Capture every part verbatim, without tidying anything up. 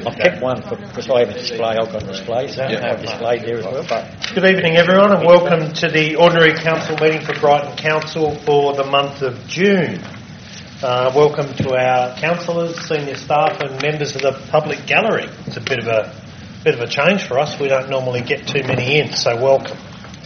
I've kept one for, because I have a display, I've got a display, so I have a display there as well. But good evening everyone, and welcome to the Ordinary Council meeting for Brighton Council for the month of June. Uh, welcome to our councillors, senior staff and members of the public gallery. It's a bit of a bit of a change for us. We don't normally get too many in, so welcome.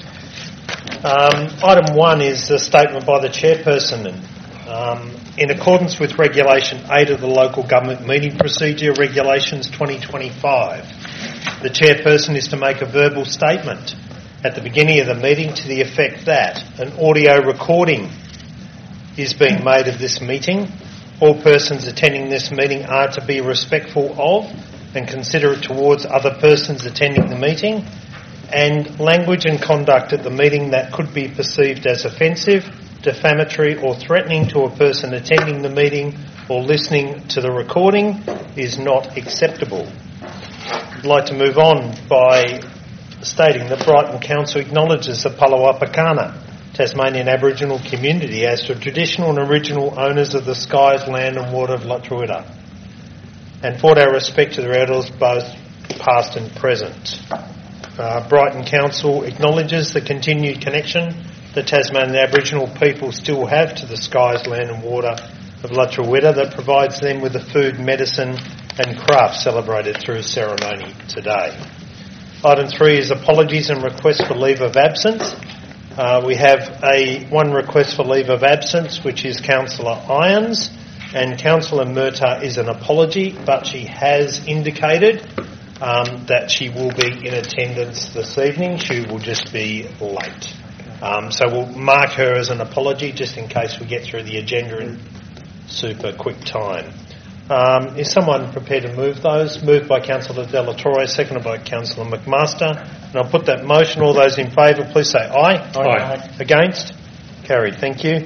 Um, item one is the statement by the chairperson. Um, in accordance with Regulation eight of the Local Government Meeting Procedure Regulations twenty twenty-five, the chairperson is to make a verbal statement at the beginning of the meeting to the effect that an audio recording is being made of this meeting. All persons attending this meeting are to be respectful of and considerate towards other persons attending the meeting, and language and conduct at the meeting that could be perceived as offensive, defamatory or threatening to a person attending the meeting or listening to the recording is not acceptable. I'd like to move on by stating that Brighton Council acknowledges the Palawa-Pakana Tasmanian Aboriginal community as the traditional and original owners of the skies, land and water of Lutruwita, and for our respect to their elders both past and present. Uh, Brighton Council acknowledges the continued connection the Tasmanian Aboriginal people still have to the skies, land and water of Lutruwita that provides them with the food, medicine and craft celebrated through ceremony today. Item three is apologies and requests for leave of absence. Uh, we have a one request for leave of absence, which is Councillor Irons, and Councillor Murtagh is an apology, but she has indicated um, that she will be in attendance this evening. She will just be late. Um, so we'll mark her as an apology just in case we get through the agenda in super quick time. Um, is someone prepared to move those? Moved by Councillor Della Torre, seconded by Councillor McMaster. And I'll put that motion. All those in favour, please say aye. Aye. Aye. Against? Carried. Thank you.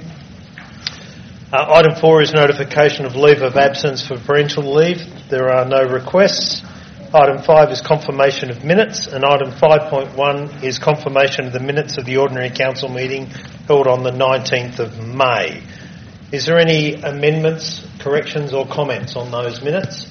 Uh, item four is notification of leave of absence for parental leave. There are no requests. Item five is confirmation of minutes, and item five point one is confirmation of the minutes of the Ordinary Council meeting held on the nineteenth of May. Is there any amendments, corrections or comments on those minutes?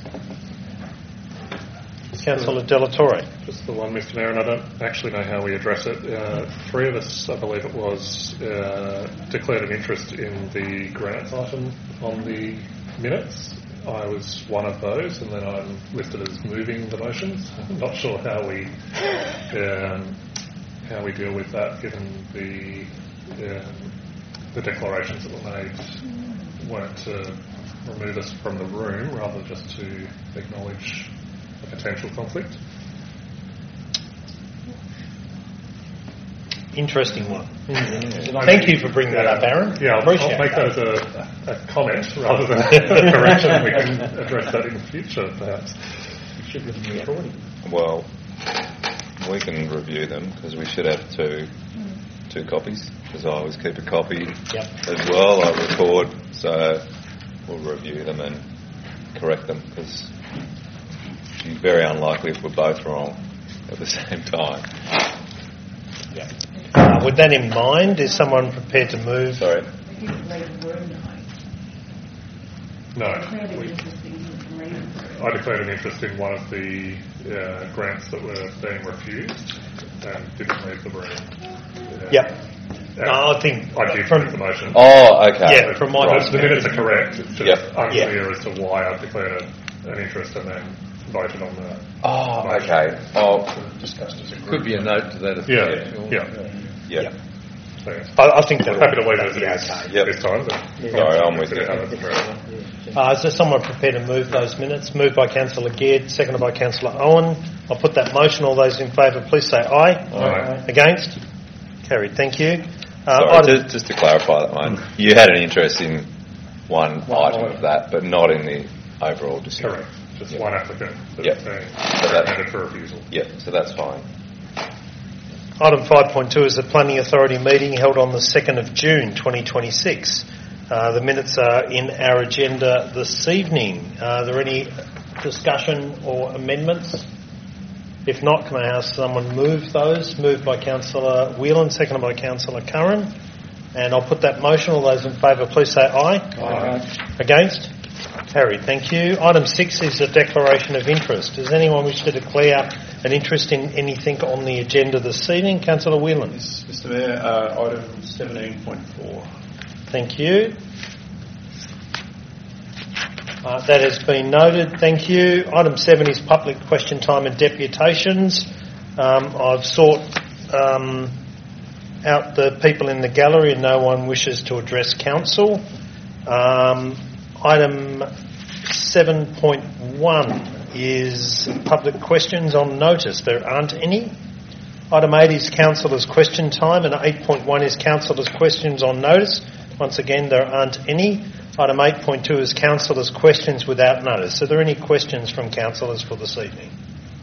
Councillor Della Torre. Just the one, Mister Mayor, and I don't actually know how we address it. Uh, three of us, I believe it was, uh, declared an interest in the grants item on the minutes. I was one of those, and then I'm listed as moving the motions. I'm not sure how we um, how we deal with that, given the um, the declarations that were made weren't to remove us from the room, rather just to acknowledge a potential conflict. Interesting one. Mm-hmm. Thank you for bringing that up, Aaron. Yeah, I'll, I'll make that, that as a, a comment rather than a correction. We can address that in the future, perhaps. Well, we can review them because we should have two two copies, because I always keep a copy yep. as well. I record, so we'll review them and correct them, because it's very unlikely if we're both wrong at the same time. Yeah. Uh, with that in mind, is someone prepared to move? Sorry. No. We, I declared an interest in one of the uh, grants that were being refused and didn't leave the room. Uh, yep. No, I think I did from the motion. Oh, okay. Yeah, from my right, the minutes are correct. It's just yep. unclear yeah. as to why I declared a, an interest and then voted on that. Oh, okay. Oh, discussed as a group. Could be a note to that effect. Yeah, yeah. yeah. yeah. I, I think that happy to leave it as it is okay. yep. this time. But yeah. Sorry, I'm with you. Uh, is there someone prepared to move those minutes? Moved by Councillor Geard, seconded by Councillor Owen. I'll put that motion. All those in favour, please say aye. Aye. Against? Carried. Thank you. Uh, Sorry, just, just to clarify that one, you had an interest in one well, item of that, but not in the overall decision. Correct. Just yep. one applicant that's yep. being so recommended for refusal. Yeah, so that's fine. Item five point two is the Planning Authority meeting held on the second of June twenty twenty-six. Uh, the minutes are in our agenda this evening. Uh, are there any discussion or amendments? If not, can I ask someone move those? Moved by Councillor Whelan, seconded by Councillor Curran. And I'll put that motion. All those in favour, please say aye. Aye. Against? Carried, thank you. Item six is a declaration of interest. Does anyone wish to declare an interest in anything on the agenda this evening? Councillor Whelan. Yes, Mister Mayor, uh, item seventeen point four. Thank you. Uh, that has been noted. Thank you. Item seven is public question time and deputations. Um, I've sought um, out the people in the gallery and no one wishes to address council. Um, item seven point one is public questions on notice. There aren't any. Item eight is councillors' question time and eight point one is councillors' questions on notice. Once again, there aren't any. Item eight point two is councillors' questions without notice. Are there any questions from councillors for this evening?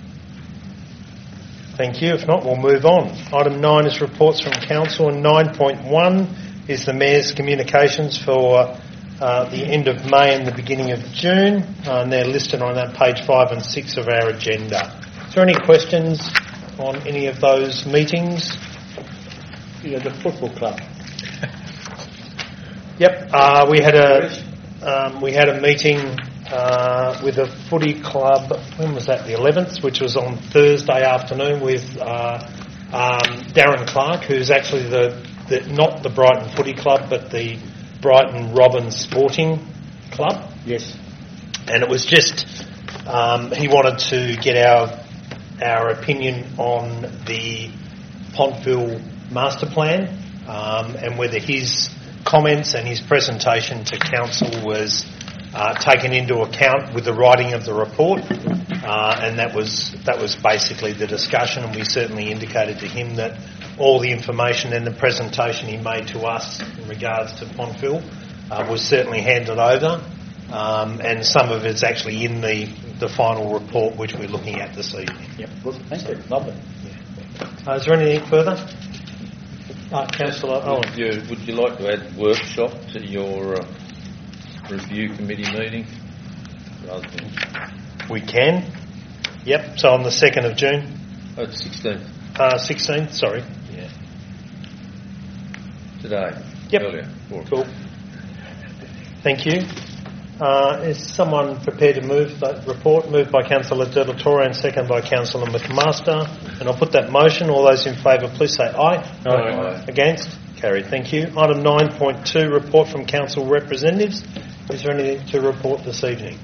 Thank you. If not, we'll move on. Item nine is reports from council, and nine point one is the Mayor's communications for uh, the end of May and the beginning of June, uh, and they're listed on that page five and six of our agenda. Is there any questions on any of those meetings? Yeah, the football club. Yep, uh, we had a um, we had a meeting uh, with a footy club. When was that? The eleventh, which was on Thursday afternoon with uh, um, Darren Clark, who's actually the, the not the Brighton Footy Club, but the Brighton Robins Sporting Club. Yes, and it was just um, he wanted to get our our opinion on the Pontville master plan um, and whether his comments and his presentation to council was uh, taken into account with the writing of the report, uh, and that was that was basically the discussion. And we certainly indicated to him that all the information and the presentation he made to us in regards to Pontville uh, was certainly handed over, um, and some of it's actually in the the final report which we're looking at this evening. Yep, good. Thank you. Lovely. Uh, is there anything further? Uh, Councillor Owen. Would you, would you like to add workshop to your uh, review committee meeting? Rather than We can. Yep, so on the second of June. oh, it's sixteenth. Uh, sixteenth, sorry. Yeah. Today. Yep. Earlier. Four. Cool. Thank you. Uh, is someone prepared to move that report? Moved by Councillor De La Torre and second by Councillor McMaster. And I'll put that motion. All those in favour, please say aye. Aye. Aye. Against? Carried. Thank you. Item nine point two, report from council representatives. Is there anything to report this evening?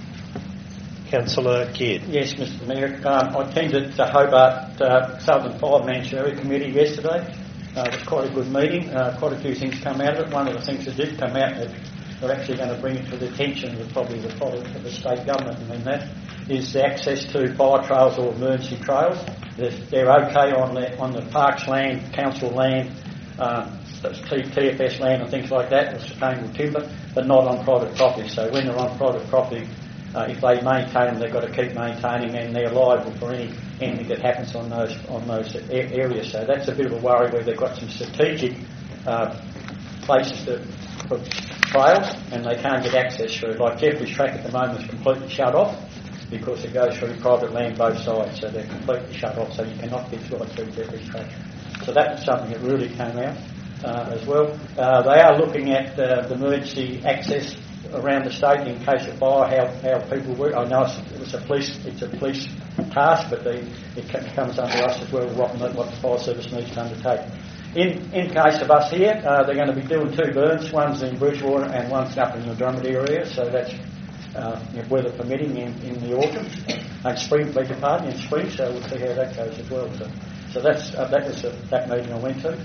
Councillor Kidd. Yes, Mister Mayor. Um, I attended the Hobart uh, Southern Fireman's Area Committee yesterday. Uh, it was quite a good meeting. Uh, quite a few things come out of it. One of the things that did come out that they're actually going to bring it to the attention of probably the, of the state government, and then that is the access to fire trails or emergency trails. They're, they're okay on the on the parks land, council land, um, T F S land and things like that, with sustainable timber, but not on private property. So when they're on private property, uh, if they maintain them, they've got to keep maintaining, and they're liable for any anything that happens on those on those areas. So that's a bit of a worry where they've got some strategic uh, places to put trails, and they can't get access through. Like Jeffrey's Track at the moment is completely shut off because it goes through private land both sides, so they're completely shut off, so you cannot get right through Jeffrey's Track. So that was something that really came out uh, as well. Uh, they are looking at uh, the emergency access around the state in case of fire, how, how people work. I know it's, it's a police it's a police task, but they, it comes under us as well, what, what the fire service needs to undertake. In in case of us here, uh, they're going to be doing two burns. One's in Bridgewater and one's up in the Dromedary area. So that's uh, you know, weather permitting in, in the autumn and spring, beg your pardon, in spring. So we'll see how that goes as well. So, so that's uh, that was uh, that meeting I went to.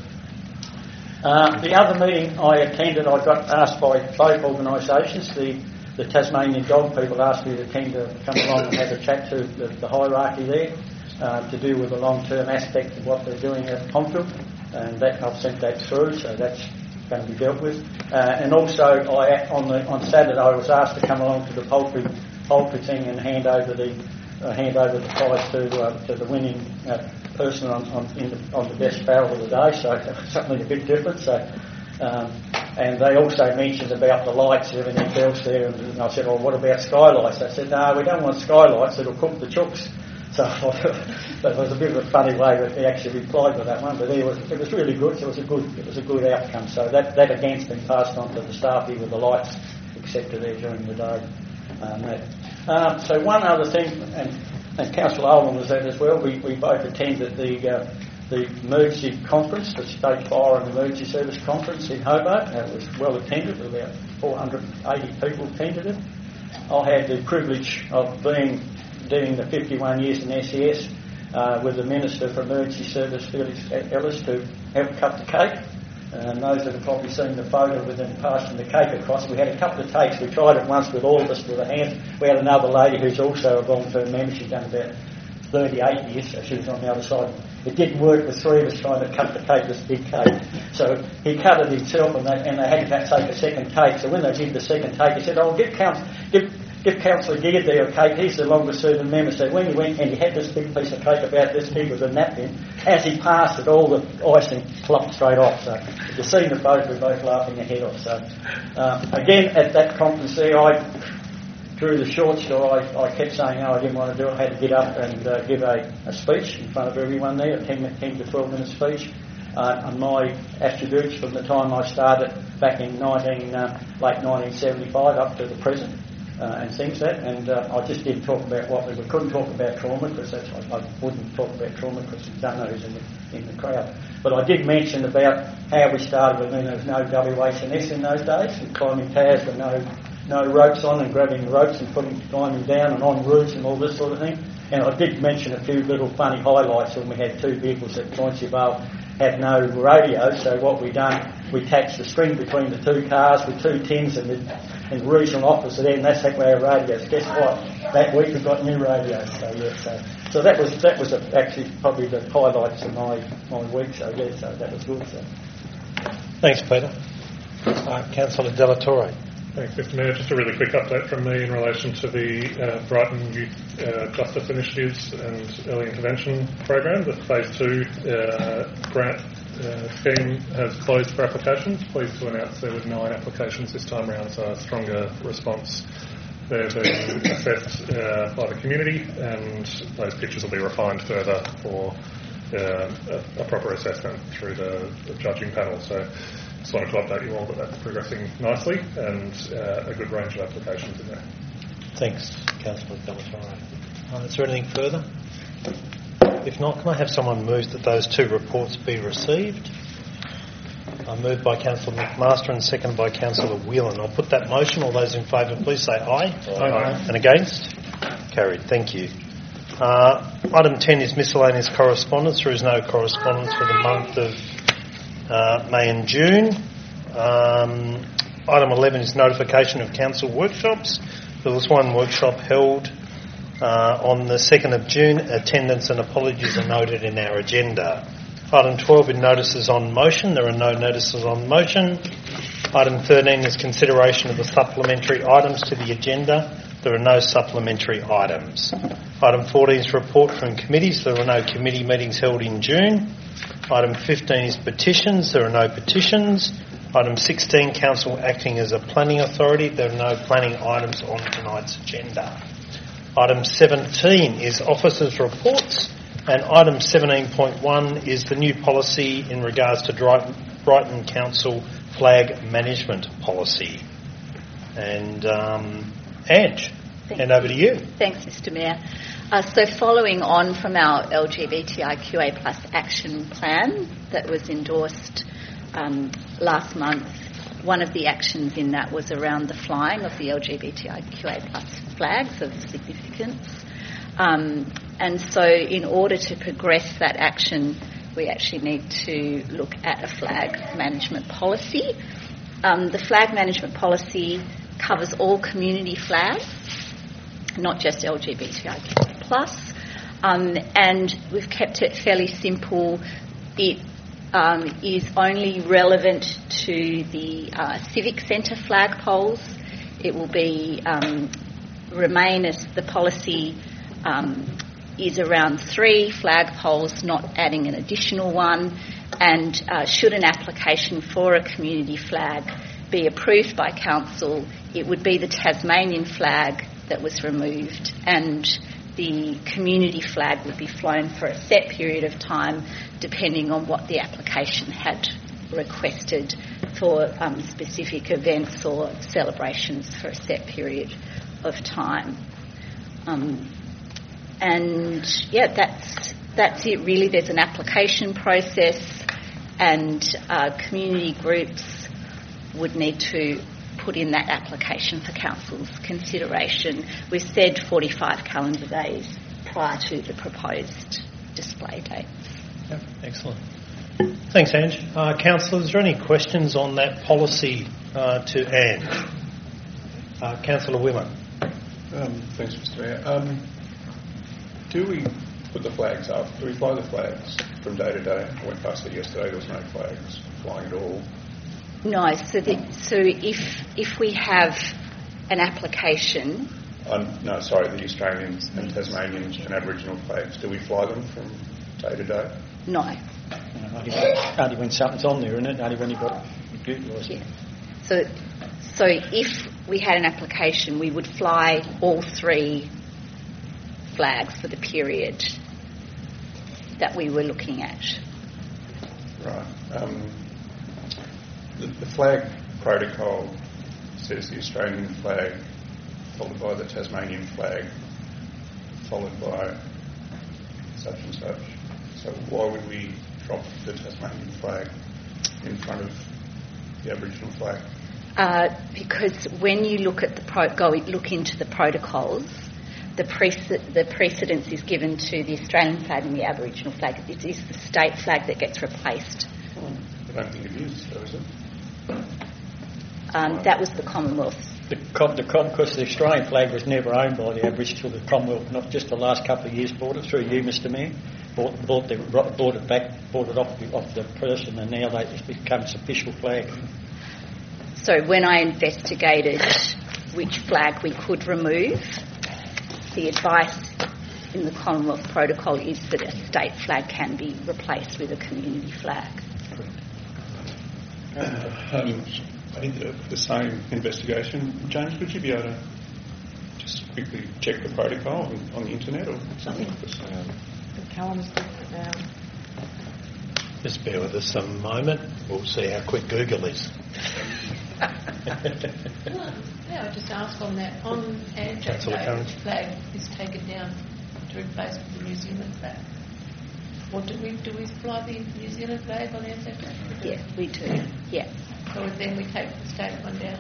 Uh, the other meeting I attended, I got asked by both organisations. The the Tasmanian Dog people asked me to attend to come along and have a chat to the, the hierarchy there uh, to do with the long-term aspect of what they're doing at Pontville. And that I've sent that through, so that's going to be dealt with. Uh, and also, I on the on Saturday I was asked to come along to the poultry poultry thing and hand over the uh, hand over the prize to uh, to the winning uh, person on on, in the, on the best barrel of the day. So something a bit different. So, um, and they also mentioned about the lights and everything else there. And I said, "Well, what about skylights?" They said, "No, we don't want skylights. It'll cook the chooks." So that was a bit of a funny way that they actually replied with that one, but it was it was really good. So it was a good it was a good outcome. So that that again's been passed on to the staff here with the lights, et cetera there during the day. Um, that. Um, so one other thing, and, and Councillor Oldham was there as well, we, we both attended the uh, the emergency conference, the State Fire and Emergency Service Conference in Hobart. It was well attended, with about four hundred eighty people attended it. I had the privilege of being doing the fifty-one years in S E S uh, with the Minister for Emergency Service, Felix Ellis, to help cut the cake. And those that have probably seen the photo with them passing the cake across, we had a couple of takes. We tried it once with all of us with a hand. We had another lady who's also a long-term member. She's done about thirty-eight years, so she was on the other side. It didn't work with three of us trying to cut the cake, this big cake. So he cut it himself, and they, and they had to take a second take. So when they did the second take, he said, "Oh, give Council, give, give Councillor Geard there a cake. He's the longest serving member." So when he went and he had this big piece of cake about this big with a napkin, as he passed it, all the icing flopped straight off. So if you've seen the photo, we're both laughing our head off. So um, again, at that conference there, I drew the short story. I, I kept saying, "Oh, I didn't want to do it." I had to get up and uh, give a, a speech in front of everyone there, a ten, ten to twelve minute speech. Uh, and my attributes from the time I started back in nineteen, uh, late nineteen seventy-five up to the present, uh, and things that. And uh, I just didn't talk about what we, we couldn't talk about trauma, because that's, I, I wouldn't talk about trauma because we don't know who's in the, in the crowd. But I did mention about how we started. I mean, there was no W H and S in those days, and climbing towers with no no ropes on, and grabbing the ropes and putting climbing down and on roofs and all this sort of thing. And I did mention a few little funny highlights when we had two vehicles at Pointsy Vale had no radio. So what we done, we attached the string between the two cars with two tins, and the, and the regional officer there, and that's how our radios. Guess what? That week we got new radios. So yeah, so so that was that was a, actually probably the highlights of my my week. So yeah, so that was good. So. Thanks, Peter. Uh, Councillor De La Torre. Thanks, Mister Mayor. Just a really quick update from me in relation to the uh, Brighton Youth uh, Justice Initiatives and Early Intervention Program. The Phase two uh, grant uh, scheme has closed for applications. Pleased to announce there were nine applications this time around, so a stronger response. They're being assessed uh, by the community, and those pictures will be refined further for uh, a, a proper assessment through the, the judging panel. So just wanted to update you all that that's progressing nicely, and uh, a good range of applications in there. Thanks, Councillor De La Torre. Uh, is there anything further? If not, can I have someone move that those two reports be received? Uh, moved by Councillor McMaster and seconded by Councillor Whelan. I'll put that motion. All those in favour, please say aye. Aye. Aye. And against? Carried. Thank you. Uh, item ten is miscellaneous correspondence. There is no correspondence for the month of uh, May and June. Um, item eleven is notification of council workshops. There was one workshop held uh, on the second of June. Attendance and apologies are noted in our agenda. Item twelve is notices on motion. There are no notices on motion. Item thirteen is consideration of the supplementary items to the agenda. There are no supplementary items. Item fourteen is report from committees. There are no committee meetings held in June. Item fifteen is petitions. There are no petitions. Item sixteen, council acting as a planning authority. There are no planning items on tonight's agenda. Item seventeen is officers' reports. And item seventeen point one is the new policy in regards to Brighton Council flag management policy. And um, Ange, Thank hand over to you. Thanks, Mister Mayor. Uh, so following on from our L G B T I Q A plus action plan that was endorsed um, last month, one of the actions in that was around the flying of the L G B T I Q A plus flags of significance. Um, and so in order to progress that action, we actually need to look at a flag management policy. Um, the flag management policy covers all community flags, not just L G B T I Q A plus, um, and we've kept it fairly simple. It um, is only relevant to the uh, civic centre flagpoles. It will be um, remain as the policy um, is around three flagpoles, not adding an additional one, and uh, should an application for a community flag be approved by council, it would be the Tasmanian flag that was removed, and the community flag would be flown for a set period of time depending on what the application had requested for um, specific events or celebrations for a set period of time. Um, and yeah, that's that's it really. There's an application process, and uh, community groups would need to put in that application for council's consideration. We said forty-five calendar days prior to the proposed display dates. Yep, excellent. Thanks, Ange. Uh, Councillor, is there any questions on that policy uh, to Ange? Uh, Councillor Whelan. Um, thanks, Mister Mayor. Um, do we put the flags up? Do we fly the flags from day to day? I went past it yesterday. There was no flags flying at all. No, so the, so if if we have an application. Um, no, sorry, the Australian and Tasmanian and Aboriginal flags. Do we fly them from day to day? No. Only when, only when something's on there, isn't it? Only when you've got utilised. Yeah. So, so if we had an application, we would fly all three flags for the period that we were looking at. Right. Um, the, the flag protocol says the Australian flag, followed by the Tasmanian flag, followed by such and such. So why would we drop the Tasmanian flag in front of the Aboriginal flag? Uh, because when you look at the pro- go look into the protocols, the, prece- the precedence is given to the Australian flag and the Aboriginal flag. It is the state flag that gets replaced. I don't think it is, though, is it? Um, that was the Commonwealth. The, com- the com- because the Australian flag was never owned by the Aboriginal, the Commonwealth, not just the last couple of years bought it through you, Mister Mayor. Bought, bought, the, bought it back, bought it off the, off the person, and now they, it becomes official flag. So when I investigated which flag we could remove, the advice in the Commonwealth Protocol is that a state flag can be replaced with a community flag. Um, I think the, the same investigation. James, would you be able to just quickly check the protocol on, on the internet or something? Just bear with us a moment. We'll see how quick Google is. Yeah, I just ask on that. On Anzac Day, which flag is taken down to replace with the New Zealand flag? Or do we do we fly the New Zealand flag on Anzac Day? Yeah, we do. Yeah. So then we take the state one down.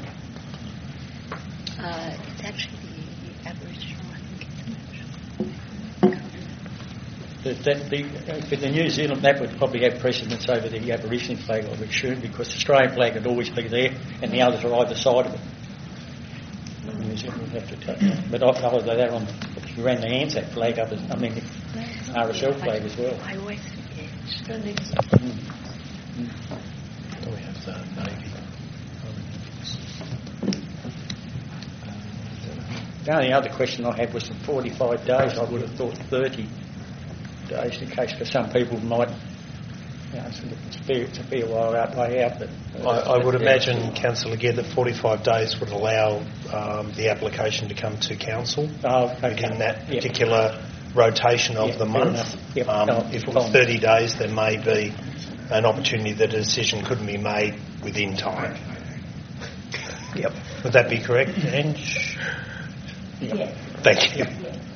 Uh, it's actually the Aboriginal, I think it's The, that, the, for the New Zealand, that would probably have precedence over the Aboriginal flag, I would assume, because the Australian flag would always be there and the others are either side of it. New Zealand would have to take that. But other than that, on, if you ran the Anzac flag up, I mean, the R S L flag as well. I always forget. Mm. Do we have the Navy? The only other question I had was the forty-five days. I would have thought thirty days in case for some people might, you know, it's a fair, it's a fair while out, way out. But uh, I, I would imagine, Councillor Gear, that forty-five days would allow um, the application to come to council oh, okay. within that Yep. particular rotation of Yep, the fair month. enough. Yep, Um, no, if it fine. was thirty days, there may be an opportunity that a decision couldn't be made within time. Yep. Would that be correct, Ange? Yes. Thank you.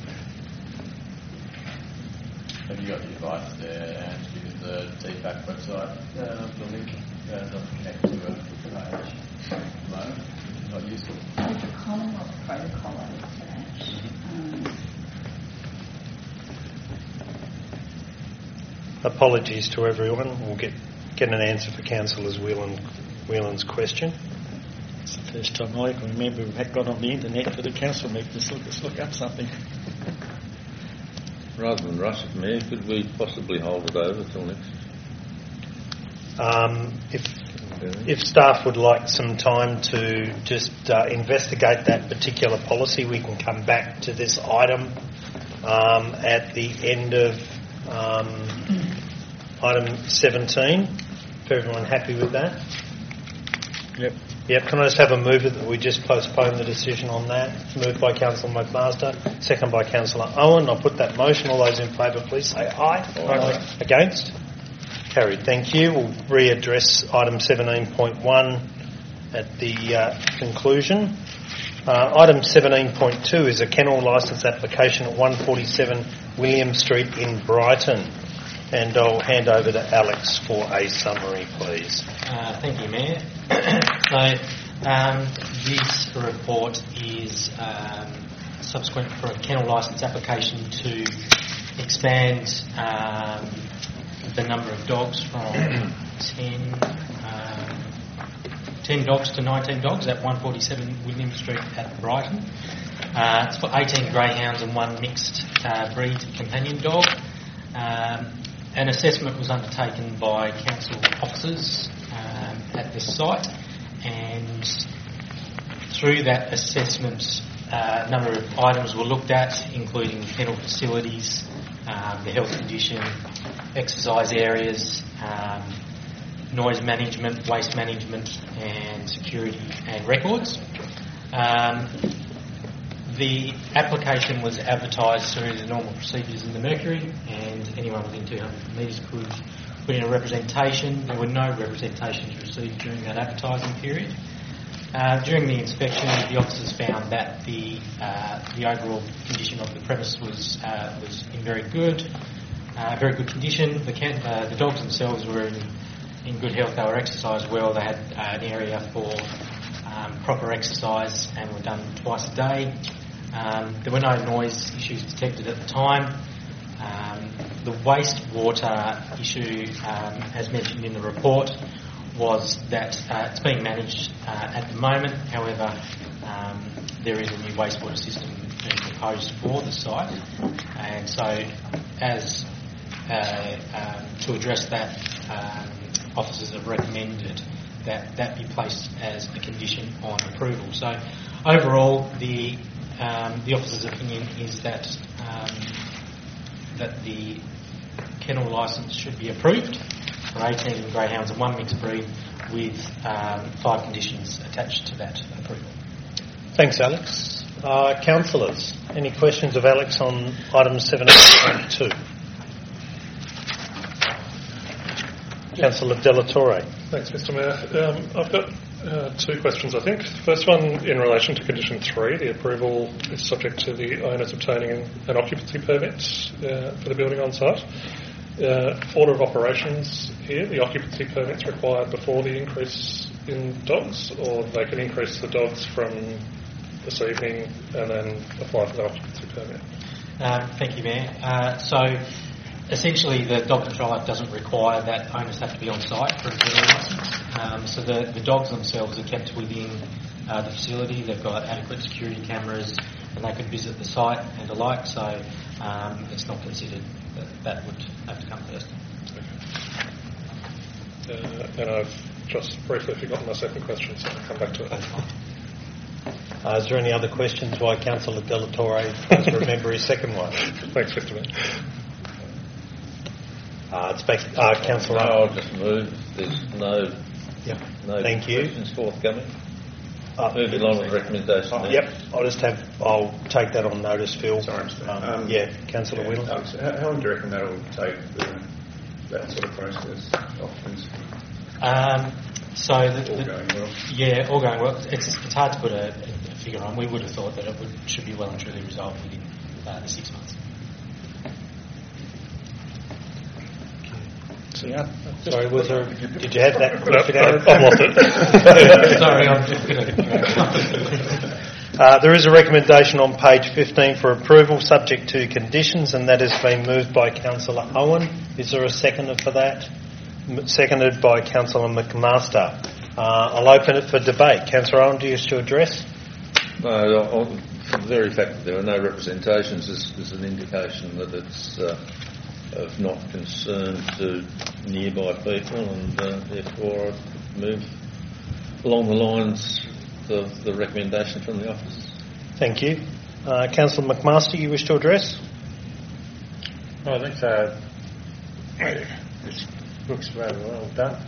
Have you got the advice there, and to use the D FAC website, uh, the link uh, doesn't connect to a page at the moment, which is not useful. With the Commonwealth Protocol, I looked at. Um, Apologies to everyone. We'll get get an answer for Councillor Whelan, Whelan's question. it's the first time I can remember we've had got on the internet for the council meeting. Let's look, let's look up something. Rather than rush it, Mayor, could we possibly hold it over till next? Um, if if staff would like some time to just uh, investigate that particular policy, we can come back to this item um, at the end of um, item seventeen. If everyone happy with that? Yep. Yep. Can I just have a mover that we just postpone the decision on that? Moved by Councillor McMaster, second by Councillor Owen. I'll put that motion. All those in favour, please say aye. Aye. Against? Carried. Thank you. We'll readdress item seventeen point one at the uh, conclusion. Uh, item seventeen point two is a kennel licence application at one forty-seven William Street in Brighton. And I'll hand over to Alex for a summary, please. Uh, thank you, Mayor. so, um, this report is um, subsequent for a kennel licence application to expand um, the number of dogs from ten, um, ten dogs to nineteen dogs at one forty-seven William Street at Brighton. Uh, it's for eighteen greyhounds and one mixed uh, breed companion dog. Um, An assessment was undertaken by council officers um, at this site, and through that assessment, uh, a number of items were looked at, including kennel facilities, um, the health condition, exercise areas, um, noise management, waste management, and security and records. Um, The application was advertised through the normal procedures in the Mercury, and anyone within two hundred metres could put in a representation. There were no representations received during that advertising period. Uh, during the inspection, the officers found that the uh, the overall condition of the premise was uh, was in very good, uh, very good condition. The, can- uh, the dogs themselves were in, in good health. They were exercised well. They had uh, an area for um, proper exercise and were done twice a day. Um, there were no noise issues detected at the time. Um, the wastewater issue, um, as mentioned in the report, was that uh, it's being managed uh, at the moment. However, um, there is a new wastewater system being proposed for the site, and so as uh, um, to address that, um, officers have recommended that that be placed as a condition on approval. So overall, the Um, the officer's opinion is that um, that the kennel licence should be approved for eighteen greyhounds and one mixed breed, with um, five conditions attached to that approval. Thanks, Alex. Uh, councillors, any questions of Alex on item seventeen point two? Councillor Della Torre. Thanks, Mister Mayor. Um, I've got uh, two questions, I think. The first one in relation to condition three, the approval is subject to the owners obtaining an, an occupancy permit uh, for the building on site. Uh, order of operations here, the occupancy permit's required before the increase in dogs, or they can increase the dogs from this evening and then apply for the occupancy permit? Um, thank you, Mayor. Uh, so essentially, the Dog Control Act doesn't require that owners have to be on site for a kennel licence. Um, so the, the dogs themselves are kept within uh, the facility. They've got adequate security cameras, and they could visit the site and the like. So um, it's not considered that that would have to come first. Okay. Uh, and I've just briefly forgotten my second question, so I'll come back to it. Uh, is there any other questions while Councillor Della Torre tries to remember his second one? Thanks, Mister Mayor. Uh, it's back, uh, Councillor. No, I'll just move. There's no, Yep. no Thank you. questions forthcoming. Uh, Move along with the recommendation. oh, yep. I'll just have. I'll take that on notice, Phil. Sorry, Mister Um, Um, yeah, Councillor yeah, Whittle. Alex, how, how long do you reckon that will take, the, that sort of process? Occupancy? Um, so the, All the, going well? yeah, all going well. It's, it's hard to put a, a figure on. We would have thought that it would, should be well and truly resolved within uh, the six months. Yeah. Sorry, was there? Did you have that? No, I've lost it. Sorry, I'm just going to. Uh, there is a recommendation on page fifteen for approval, subject to conditions, and that has been moved by Councillor Owen. Is there a seconder for that? M- seconded by Councillor McMaster. Uh, I'll open it for debate. Councillor Owen, do you wish to address? No, on the very fact that there are no representations is, is an indication that it's uh, of not concern to nearby people, and uh, therefore I move along the lines of the recommendation from the officers. Thank you. Uh, Councillor McMaster, you wish to address? I think so. This looks very well done.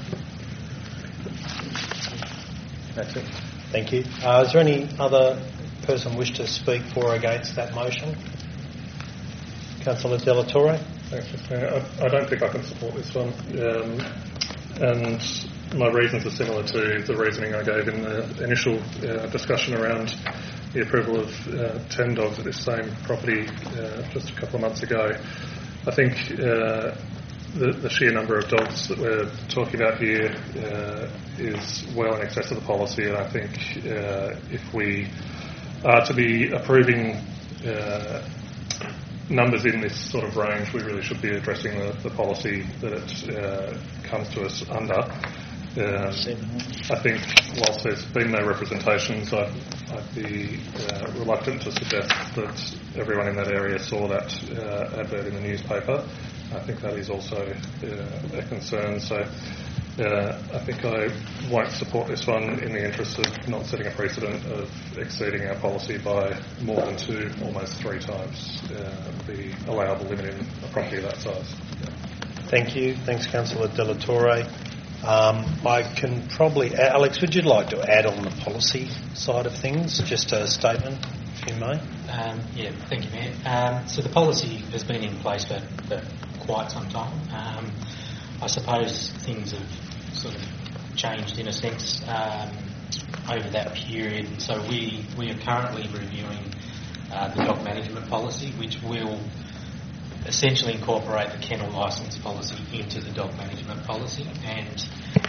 That's it. Thank you. Uh, is there any other person wish to speak for or against that motion? Councillor Della Torre? Thanks, Mister Mayor. I, I don't think I can support this one. Um, and my reasons are similar to the reasoning I gave in the initial uh, discussion around the approval of uh, ten dogs at this same property uh, just a couple of months ago. I think uh, the, the sheer number of dogs that we're talking about here uh, is well in excess of the policy, and I think uh, if we are to be approving uh, numbers in this sort of range, we really should be addressing the, the policy that it uh, comes to us under. Um, I think whilst there's been no representations, I'd, I'd be uh, reluctant to suggest that everyone in that area saw that uh, advert in the newspaper. I think that is also uh, a concern. So uh, I think I won't support this one in the interest of not setting a precedent of exceeding our policy by more than two, almost three times uh, the allowable limit in a property of that size. Thank you. Thanks, Councillor De La Torre. Um, I can probably... Alex, would you like to add on the policy side of things? Just a statement, if you may. Um, yeah, thank you, Mayor. Um, so the policy has been in place for, for quite some time. Um, I suppose things have sort of changed in a sense um, over that period. And so we, we are currently reviewing uh, the dog management policy, which will essentially incorporate the kennel licence policy into the dog management policy, and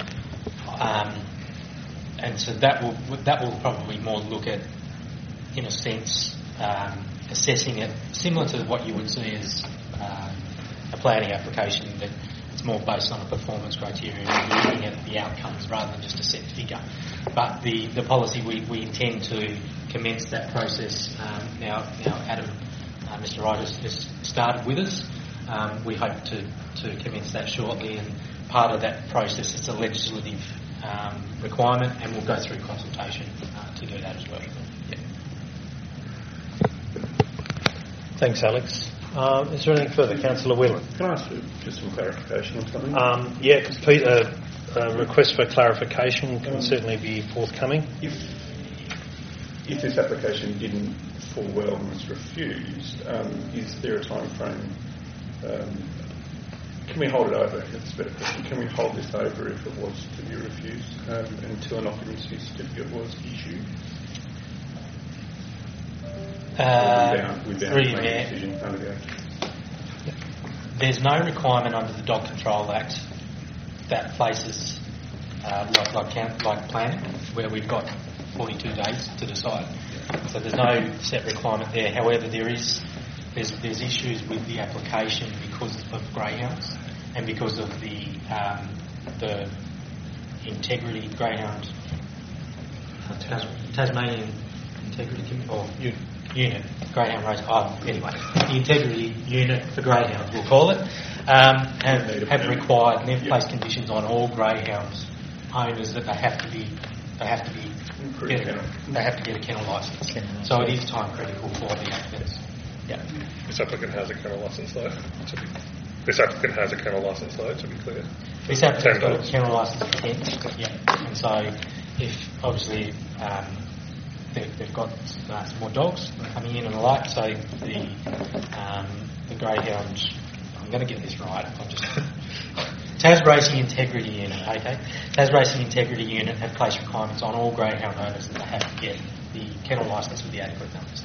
um, and so that will that will probably more look at, in a sense, um, assessing it similar to what you would see as um, a planning application, that it's more based on a performance criteria and looking at the outcomes rather than just a set figure. But the, the policy, we, we intend to commence that process um, now. Now, Adam. Uh, Mr Wright has, has started with us. Um, we hope to, to commence that shortly, and part of that process is a legislative um, requirement, and we'll go through consultation uh, to do that as well. Yeah. Thanks, Alex. Um, is there anything further? Councillor Whelan. Can I ask for just some clarification on something? Um, yeah, complete, uh, a request for clarification can um, certainly be forthcoming. If, if this application didn't fall well and was refused, um, is there a time frame? Um, can we hold it over? That's a better question. Can we hold this over if it was to be refused um, until an occupancy certificate was issued? Uh, we're bound, we're bound through to you, make a Mayor. decision under the Act. There's no requirement under the Dog Control Act that places uh, like, like, like planning, where we've got forty-two days to decide. So there's no set requirement there. However, there is there's, there's issues with the application because of greyhounds and because of the um, the integrity greyhound uh, Tas- Tasmanian integrity Com- or u- unit greyhound race. Oh, anyway, the integrity unit for greyhounds, we'll call it, um, have, have required and they've placed conditions on all greyhounds owners that they have to be they have to be Get a, they have to get a kennel licence. So it is time critical for the applicants. Yeah. This applicant has a kennel licence though. To be, this applicant has a kennel licence though, to be clear. This applicant's got a kennel licence for ten. Yeah. And so if obviously um, they've, they've got uh, some more dogs coming in and the like, so the um, the greyhound, I'm going to get this right. I'll just. Tas Racing Integrity Unit, okay? Tas Racing Integrity Unit have placed requirements on all greyhound owners that they have to get the kennel licence with the adequate numbers.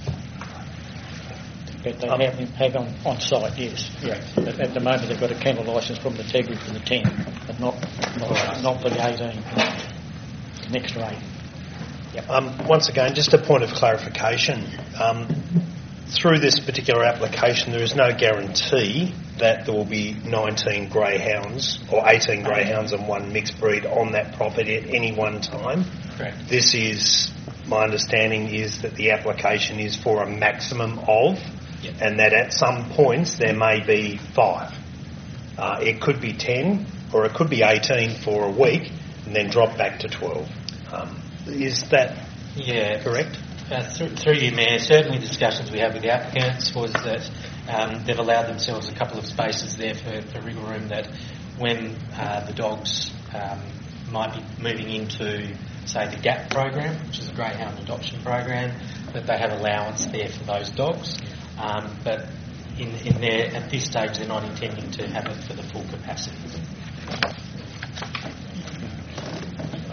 But they um, have, have on, on site, yes. Yeah. At, at the moment they've got a kennel licence from the Integrity for the ten, but not not, right. not for the eighteen, the next eight. Yep. Um, once again, just a point of clarification. Um, through this particular application, there is no guarantee that there will be nineteen greyhounds or eighteen greyhounds and one mixed breed on that property at any one time. Correct. This is, my understanding is that the application is for a maximum of, yep. and that at some points there may be five. Uh, it could be ten or it could be eighteen for a week and then drop back to twelve. Um, is that yeah, correct? Uh, through, through you, Mayor, certainly the discussions we had with the applicants was that um, they've allowed themselves a couple of spaces there for, for wriggle room, that when uh, the dogs um, might be moving into, say, the GAP program, which is a greyhound adoption program, that they have allowance there for those dogs. Um, but in, in their, at this stage, they're not intending to have it for the full capacity.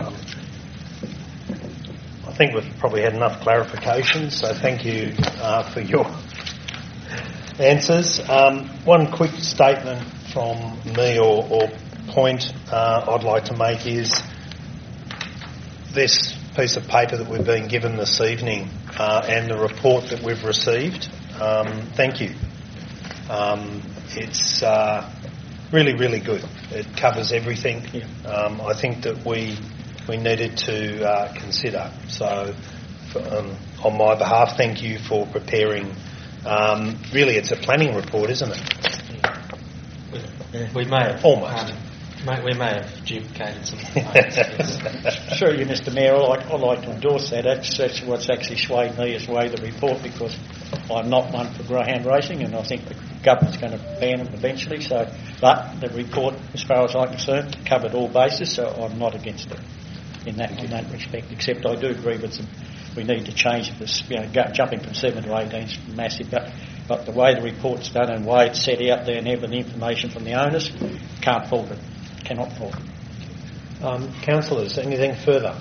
Um, I think we've probably had enough clarifications, so thank you uh, for your answers. Um, one quick statement from me or, or point uh, I'd like to make is this piece of paper that we've been given this evening uh, and the report that we've received, um, thank you. Um, it's uh, really, really good. It covers everything. Yeah. Um, I think that we we needed to uh, consider. So, for, um, on my behalf, thank you for preparing. Um, really, it's a planning report, isn't it? We, we may have Almost. Um, may, we may have duplicated some components. Yes. Sure, you, Mister Mayor, I like, I like to endorse that. That's, that's what's actually swayed me as way the report, because I'm not one for greyhound racing, and I think the government's going to ban them eventually. So, but the report, as far as I'm concerned, covered all bases, so I'm not against it in that in that respect. Except I do agree with some. We need to change this. You know, go, jumping from seven to eighteen is massive, but but the way the report's done and the way it's set out there and having the information from the owners, can't fault it. Cannot fault it. Um, councillors, anything further?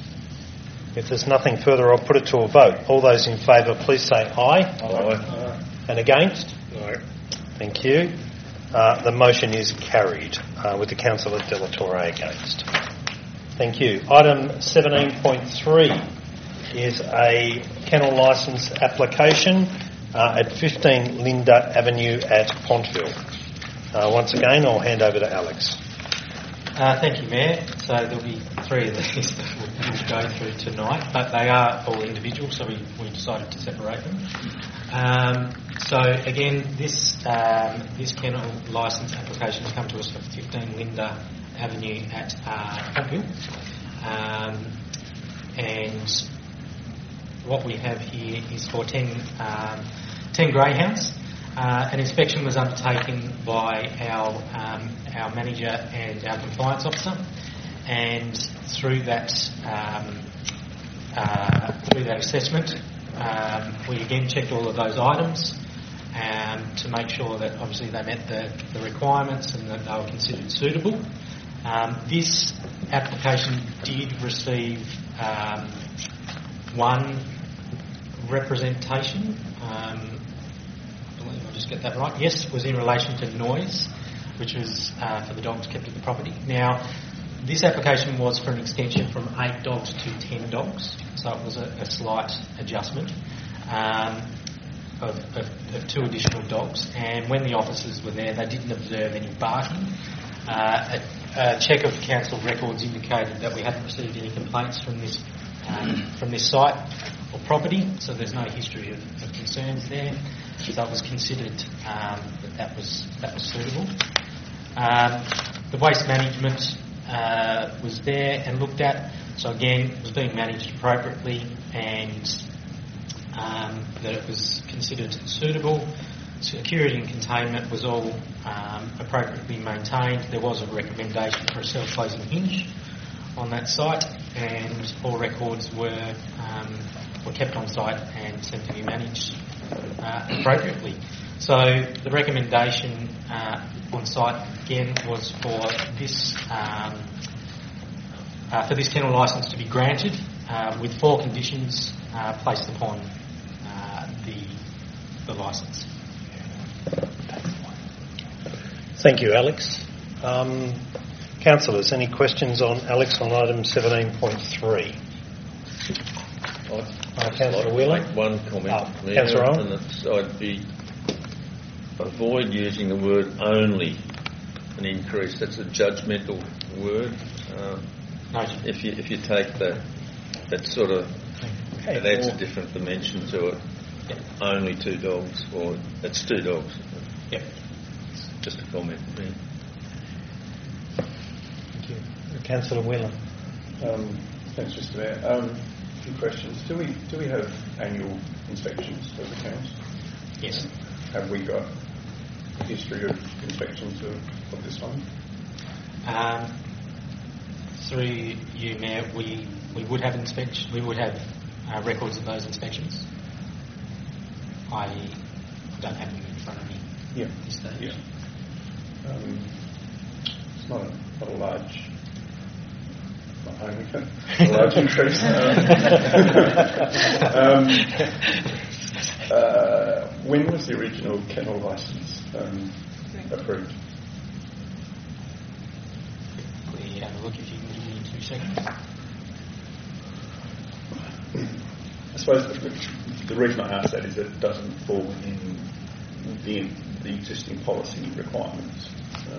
If there's nothing further, I'll put it to a vote. All those in favour, please say aye. Aye. Aye. And against? No. Thank you. Uh, the motion is carried uh, with the Councillor De La Torre against. Thank you. Item seventeen point three is a kennel licence application uh, at fifteen Linda Avenue at Pontville. Uh, once again, I'll hand over to Alex. Uh, thank you, Mayor. So there'll be three of these that we'll, we'll go through tonight, but they are all individual, so we, we decided to separate them. Um, so again, this um, this kennel licence application has come to us for fifteen Linda Avenue at uh, Pontville, um, and what we have here is for ten, um, ten greyhounds. Uh, an inspection was undertaken by our um, our manager and our compliance officer, and through that um, uh, through that assessment, um, we again checked all of those items um, to make sure that obviously they met the, the requirements and that they were considered suitable. Um, this application did receive um, one representation. Um, I'll just get that right. Yes, was in relation to noise, which was uh, for the dogs kept at the property. Now, this application was for an extension from eight dogs to ten dogs, so it was a, a slight adjustment um, of, of, of two additional dogs. And when the officers were there, they didn't observe any barking. Uh, a, a check of council records indicated that we hadn't received any complaints from this um, from this site or property, so there's no history of, of concerns there. So it was considered um, that that was that was suitable. Um, the waste management uh, was there and looked at, so again it was being managed appropriately, and um, that it was considered suitable. Security and containment was all um, appropriately maintained. There was a recommendation for a self-closing hinge on that site, and all records were um, were kept on site and sent to be managed uh, appropriately. So the recommendation uh, on site again was for this um, uh, for this kennel licence to be granted uh, with four conditions uh, placed upon uh, the the licence. Thank you, Alex. Um, councillors, any questions on Alex on item seventeen point three? I'd Uh, Councillor like Wheeler? to make one comment, Oh, Mayor, Councillor Owen? and it's, I'd be avoid using the word only an increase. That's a judgmental word. Um, No, if you if you take that that sort of it adds a different dimension to it. Yep. Only two dogs, or it's two dogs. Yep. Just a comment. Yeah. Thank you. Councillor Wheeler. Um, thanks, Mister Mayor. Um, a few questions. Do we do we have annual inspections of the kennels? Yes. Have we got a history of inspections of, of this one? Um, through you, Mayor, we, we would have inspection. We would have uh, records of those inspections. I don't have them in front of me Yeah. at this stage. Yeah. Um, it's not a, not a large, not only for a large increase. um, uh, when was the original kennel licence um, approved? We have a look if you can give me two seconds. I suppose the, the reason I ask that is that it doesn't fall within the, the existing policy requirements. So.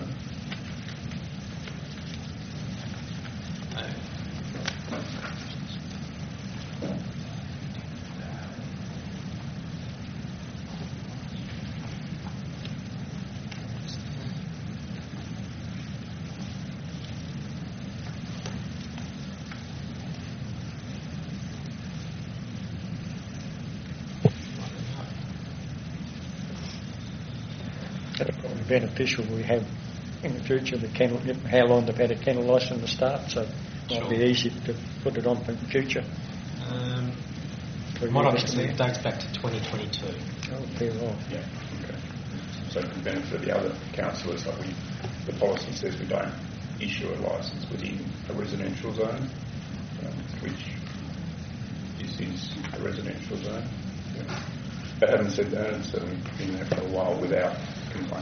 Beneficial we have in the future the kennel, how long they've had a kennel licence to start, so it might Sure. be easy to put it on for the future. Um, For what you, I can Mister see Mayor. it dates back to twenty twenty-two. Oh, fair well. Yeah. Okay. So it can benefit the other councillors. Like we, the policy says we don't issue a licence within a residential zone, um, which this is a residential zone. Yeah. But having said that, it's certainly been there for a while without complaint.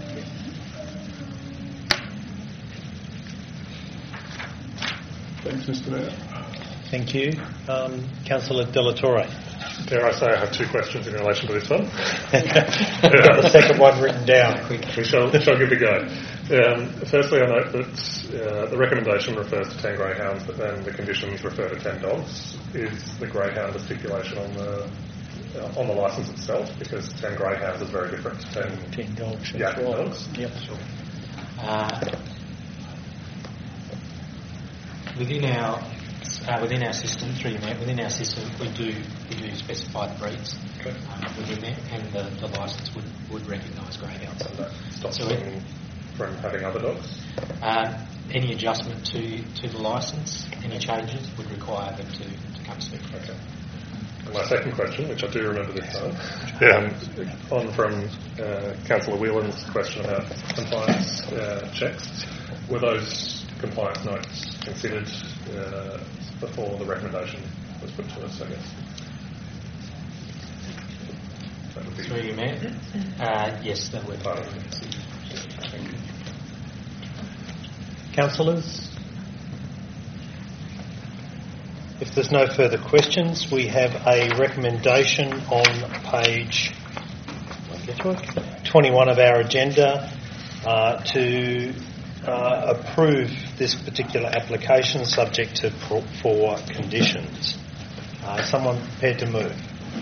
Thanks, Mister Mayor. Thank you. Um, Councillor De La Torre. Dare I say I have two questions in relation to this one? The second one written down. We shall, shall give it a go. Um, firstly, I note that uh, the recommendation refers to ten greyhounds, but then the conditions refer to ten dogs. Is the greyhound a stipulation on the uh, on the licence itself? Because ten greyhounds is very different to ten, Ten dogs. that's yak right. dogs. Yep. Uh, within our uh, within our system, through your Mayor, within our system, we do we do specify the breeds Okay. um, within there, and the, the licence would, would recognise greyhounds. So that stops So them it- from having other dogs. Uh, any adjustment to, to the licence, any changes would require them to, to come speak. Okay. And my second question, which I do remember this time, um, on from uh, Councillor Whelan's question about compliance uh, checks, were those compliance notes considered uh, before the recommendation was put to us, I guess? That would be Through your Mayor? Uh, yes, that would. part of it. Thank you. Councillors? If there's no further questions, we have a recommendation on page twenty-one of our agenda uh, to uh, approve this particular application subject to pro- four conditions. Uh, someone prepared to move?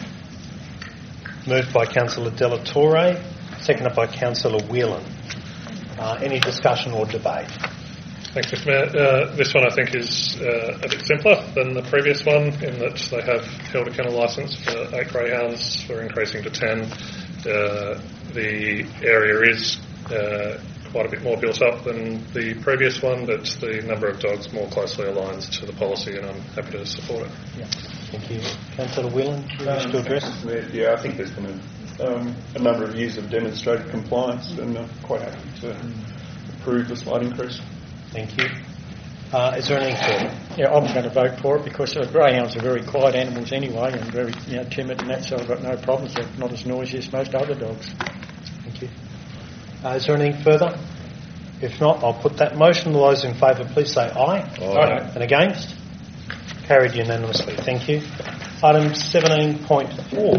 Moved by Councillor De La Torre, seconded by Councillor Whelan. Uh, any discussion or debate? Thanks, Mister Mayor. Uh, this one I think is uh, a bit simpler than the previous one in that they have held a kennel licence for eight greyhounds. We're increasing to ten. Uh, the area is uh, quite a bit more built up than the previous one, but the number of dogs more closely aligns to the policy, and I'm happy to support it. Yeah. Thank you. Councillor Whelan, do you wish to address? Yeah, I think there's been a, um, a number of years of demonstrated compliance, and I'm quite happy to approve the slight increase. Thank you. Uh, is there anything further? Yeah, I'm going to vote for it because uh, greyhounds are very quiet animals anyway and very you know, timid and that, so I've got no problems. They're not as noisy as most other dogs. Thank you. Uh, is there anything further? If not, I'll put that motion. All those in favour, please say aye. Aye. And against? Carried unanimously. Thank you. Item seventeen point four.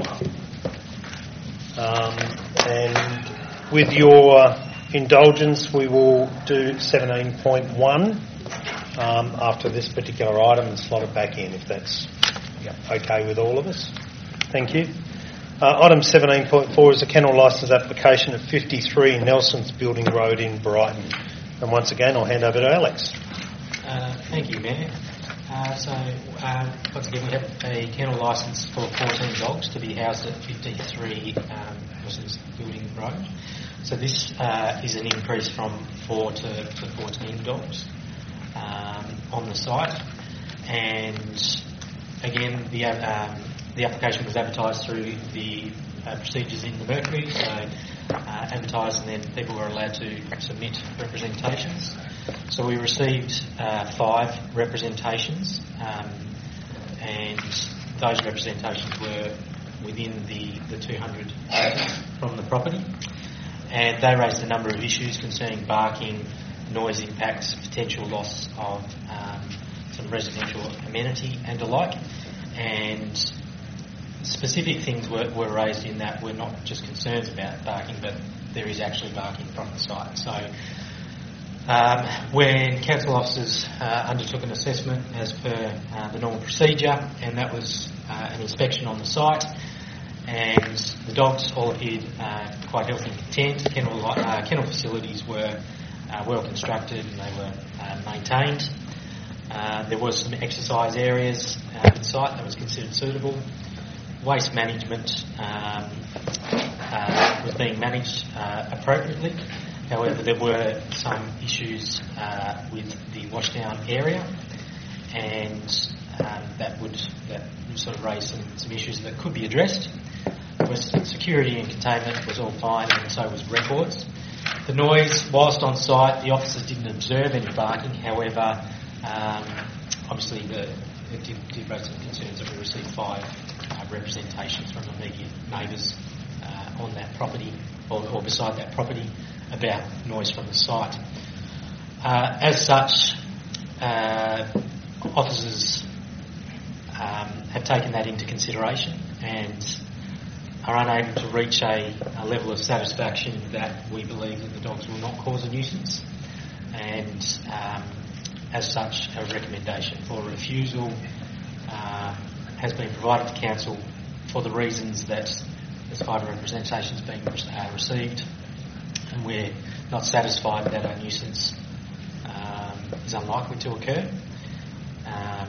Um, and with your indulgence, we will do seventeen point one um, after this particular item and slot it back in if that's yeah, okay with all of us. Thank you. Uh, item seventeen point four is a kennel licence application at fifty-three Nelson's Building Road in Brighton. And once again, I'll hand over to Alex. Uh, thank you, Mayor. Uh, so, uh, once again, we have a kennel licence for fourteen dogs to be housed at fifty-three um, Nelson's Building Road. So this uh, is an increase from four to, to fourteen dogs um, on the site. And again, the um, the application was advertised through the uh, procedures in the Mercury. So uh, advertised advertised, and then people were allowed to submit representations. So we received uh, five representations, um, and those representations were within the, the two hundred from the property, and they raised a number of issues concerning barking, noise impacts, potential loss of um, some residential amenity and the like, and specific things were, were raised in that were not just concerns about barking, but there is actually barking from the site. So um, when council officers uh, undertook an assessment as per uh, the normal procedure, and that was uh, an inspection on the site, and the dogs all appeared uh, quite healthy and content. Kennel, uh, kennel facilities were uh, well constructed and they were uh, maintained. Uh, there was some exercise areas uh, on the site that was considered suitable. Waste management um, uh, was being managed uh, appropriately. However, there were some issues uh, with the washdown area, and um, that would that sort of raise some, some issues that could be addressed. Was security and containment was all fine, and so was records. The noise, whilst on site, the officers didn't observe any barking. However, um, obviously the, it did, did raise some concerns that we received five uh, representations from immediate neighbours uh, on that property or, or beside that property about noise from the site. Uh, as such, uh, officers um, have taken that into consideration and are unable to reach a, a level of satisfaction that we believe that the dogs will not cause a nuisance, and um, as such a recommendation for refusal uh, has been provided to council for the reasons that there's five representations being uh, received, and we're not satisfied that a nuisance um, is unlikely to occur, um,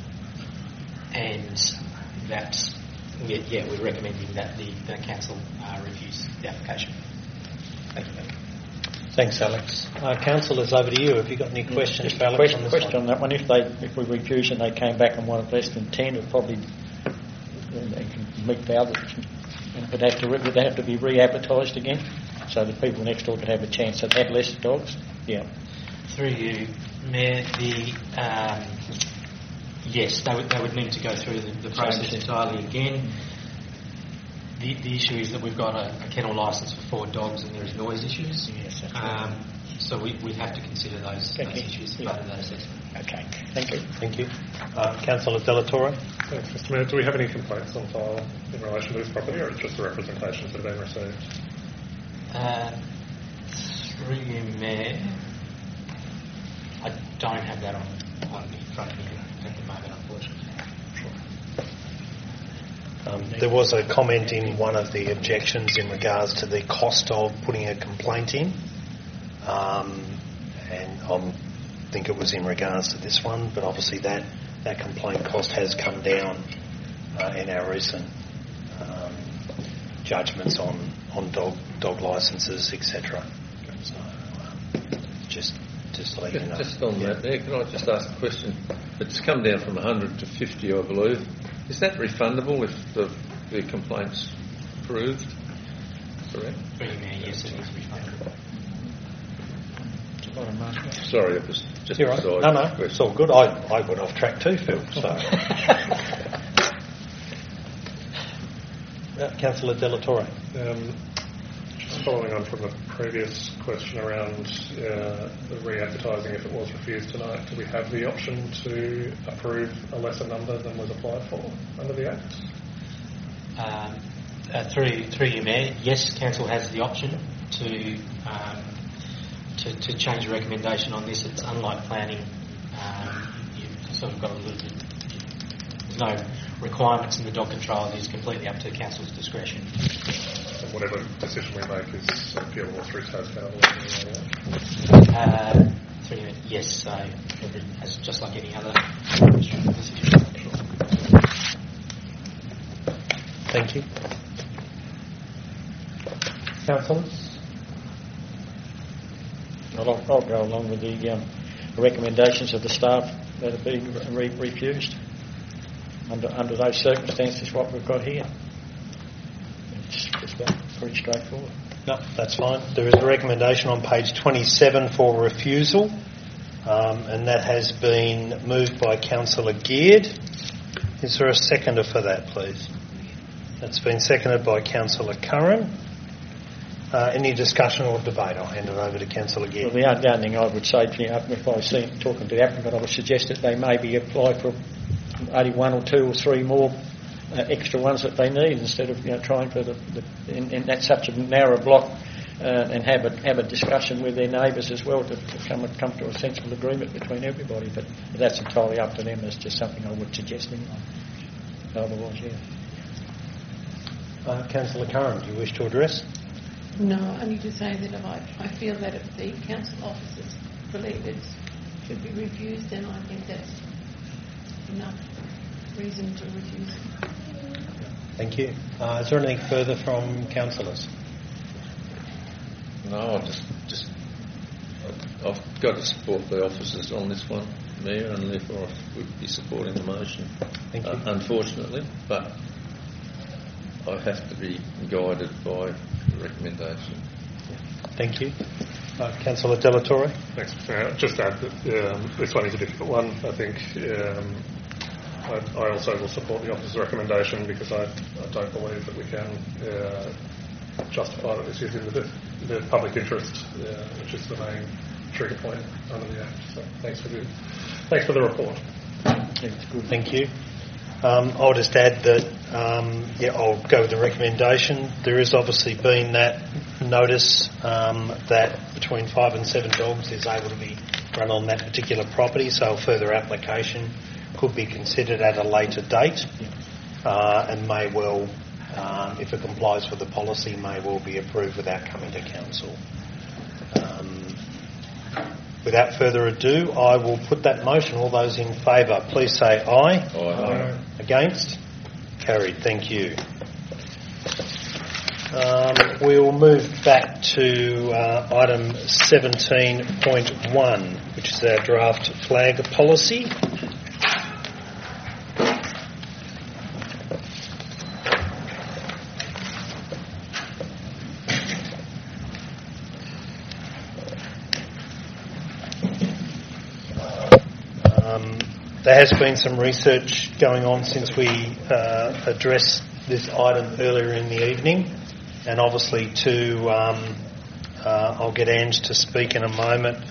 and that we, yeah, we're recommending that the, the council uh, reviews the application. Thank you. Thanks, Alex. Uh, Councillors, over to you. Have you got any questions for Alex question, on this question one? on that one. If they, if we refuse and they came back and wanted less than ten, it probably they can meet the others. Would have to would they have to be re-advertised again, so the people next door could have a chance that had less dogs? Yeah. Through you, Mayor, the um, yes, they would they would need to go through the, the process entirely again. The, the issue is that we've got a, a kennel licence for four dogs and there's noise issues. Yes, that's um, right. So we we have to consider those, Okay. those issues as Yeah. part of that assessment. Okay. Thank you. Thank you. Uh, Councillor Della Torre. Thanks, Mister Mayor. Do we have any complaints on file in relation to this property, or it's just the representations that have been received? Uh, through you, Mayor, I don't have that on, on in front of me at the moment, unfortunately. Um, there was a comment in one of the objections in regards to the cost of putting a complaint in, um, and I think it was in regards to this one, but obviously that, that complaint cost has come down uh, in our recent um, judgments on, on dog dog licences, et cetera. So, uh, just just to let you know. Just on Yeah. that there, can I just ask a question? It's come down from one hundred to fifty, I believe. Is that refundable if the, the complaint's approved? Correct? Through you, Mayor, yes, it is refundable. Sorry, it was just You're a right. side No, no, question. it's all good. I, I went off track too, Phil. So. uh, Councillor Della Torre. Um, just following on from the previous question around uh, the re-advertising, if it was refused tonight, do we have the option to approve a lesser number than was applied for under the Act? Um, uh, through through you, Mayor, yes, council has the option to um, to, to change the recommendation on this. It's unlike planning. Um, you've sort of got a little bit. There's no requirements in the dog control. It is completely up to council's discretion. And whatever decision we make is appealable through TASCAL. Uh, through you, yes, so it's just like any other decision. Thank you. Councillors? I'll, I'll go along with the um, recommendations of the staff that are being re- refused under under those circumstances. What we've got here, it's just about pretty straightforward. No, that's fine. There is a recommendation on page twenty-seven for refusal, um, and that has been moved by Councillor Geard. Is there a seconder for that, please? That's been seconded by Councillor Curran. Uh, any discussion or debate? I'll hand it over to Councillor Geard. Well, the only thing I would say, you know, if I was seen talking to the applicant, I would suggest that they maybe apply for only one or two or three more uh, extra ones that they need, instead of, you know, trying for the, the in, in that such a narrow block, uh, and have a have a discussion with their neighbours as well to, to come come to a sensible agreement between everybody. But that's entirely up to them. It's just something I would suggest anyway. Otherwise, yeah. Uh, Councillor Curran, do you wish to address? No, only to say that if I, I feel that if the council officers believe it should be refused, then I think that's enough reason to refuse it. Thank you. Uh, is there anything further from councillors? No, I just, just I've, I've got to support the officers on this one, Mayor, and therefore I would be supporting the motion. Thank you. Uh, unfortunately, but I have to be guided by the recommendation. Thank you. Uh, Councillor Della Torre. Thanks. Uh, just add that um, this one is a difficult one. I think um, I, I also will support the officer's recommendation, because I, I don't believe that we can uh, justify that this is in the, the public interest, uh, which is the main trigger point under the Act. So thanks for the thanks for the report. That's good. Thank you. Um, I'll just add that, um, yeah, I'll go with the recommendation. There has obviously been that notice um, that between five and seven dogs is able to be run on that particular property, so a further application could be considered at a later date, uh, and may well, um, if it complies with the policy, may well be approved without coming to council. Um, Without further ado, I will put that motion. All those in favour, please say aye. Aye. Aye. Against? Carried. Thank you. Um, we'll move back to uh, item seventeen point one, which is our draft flag policy. There has been some research going on since we uh, addressed this item earlier in the evening, and obviously to, um, uh, I'll get Ange to speak in a moment,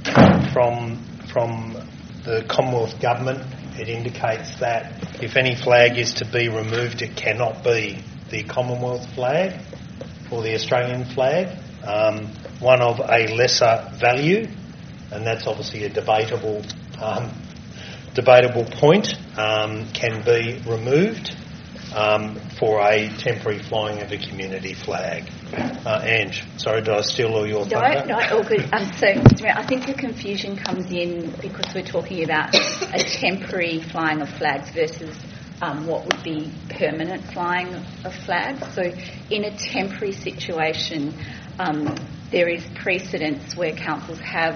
from, from the Commonwealth Government. It indicates that if any flag is to be removed, it cannot be the Commonwealth flag or the Australian flag, um, one of a lesser value, and that's obviously a debatable um, debatable point, um, can be removed um, for a temporary flying of a community flag. Uh, Ange, sorry, did I steal all your thunder? No, no, all good. Um, so, I think the confusion comes in because we're talking about a temporary flying of flags versus um, what would be permanent flying of flags. So, in a temporary situation, um, there is precedence where councils have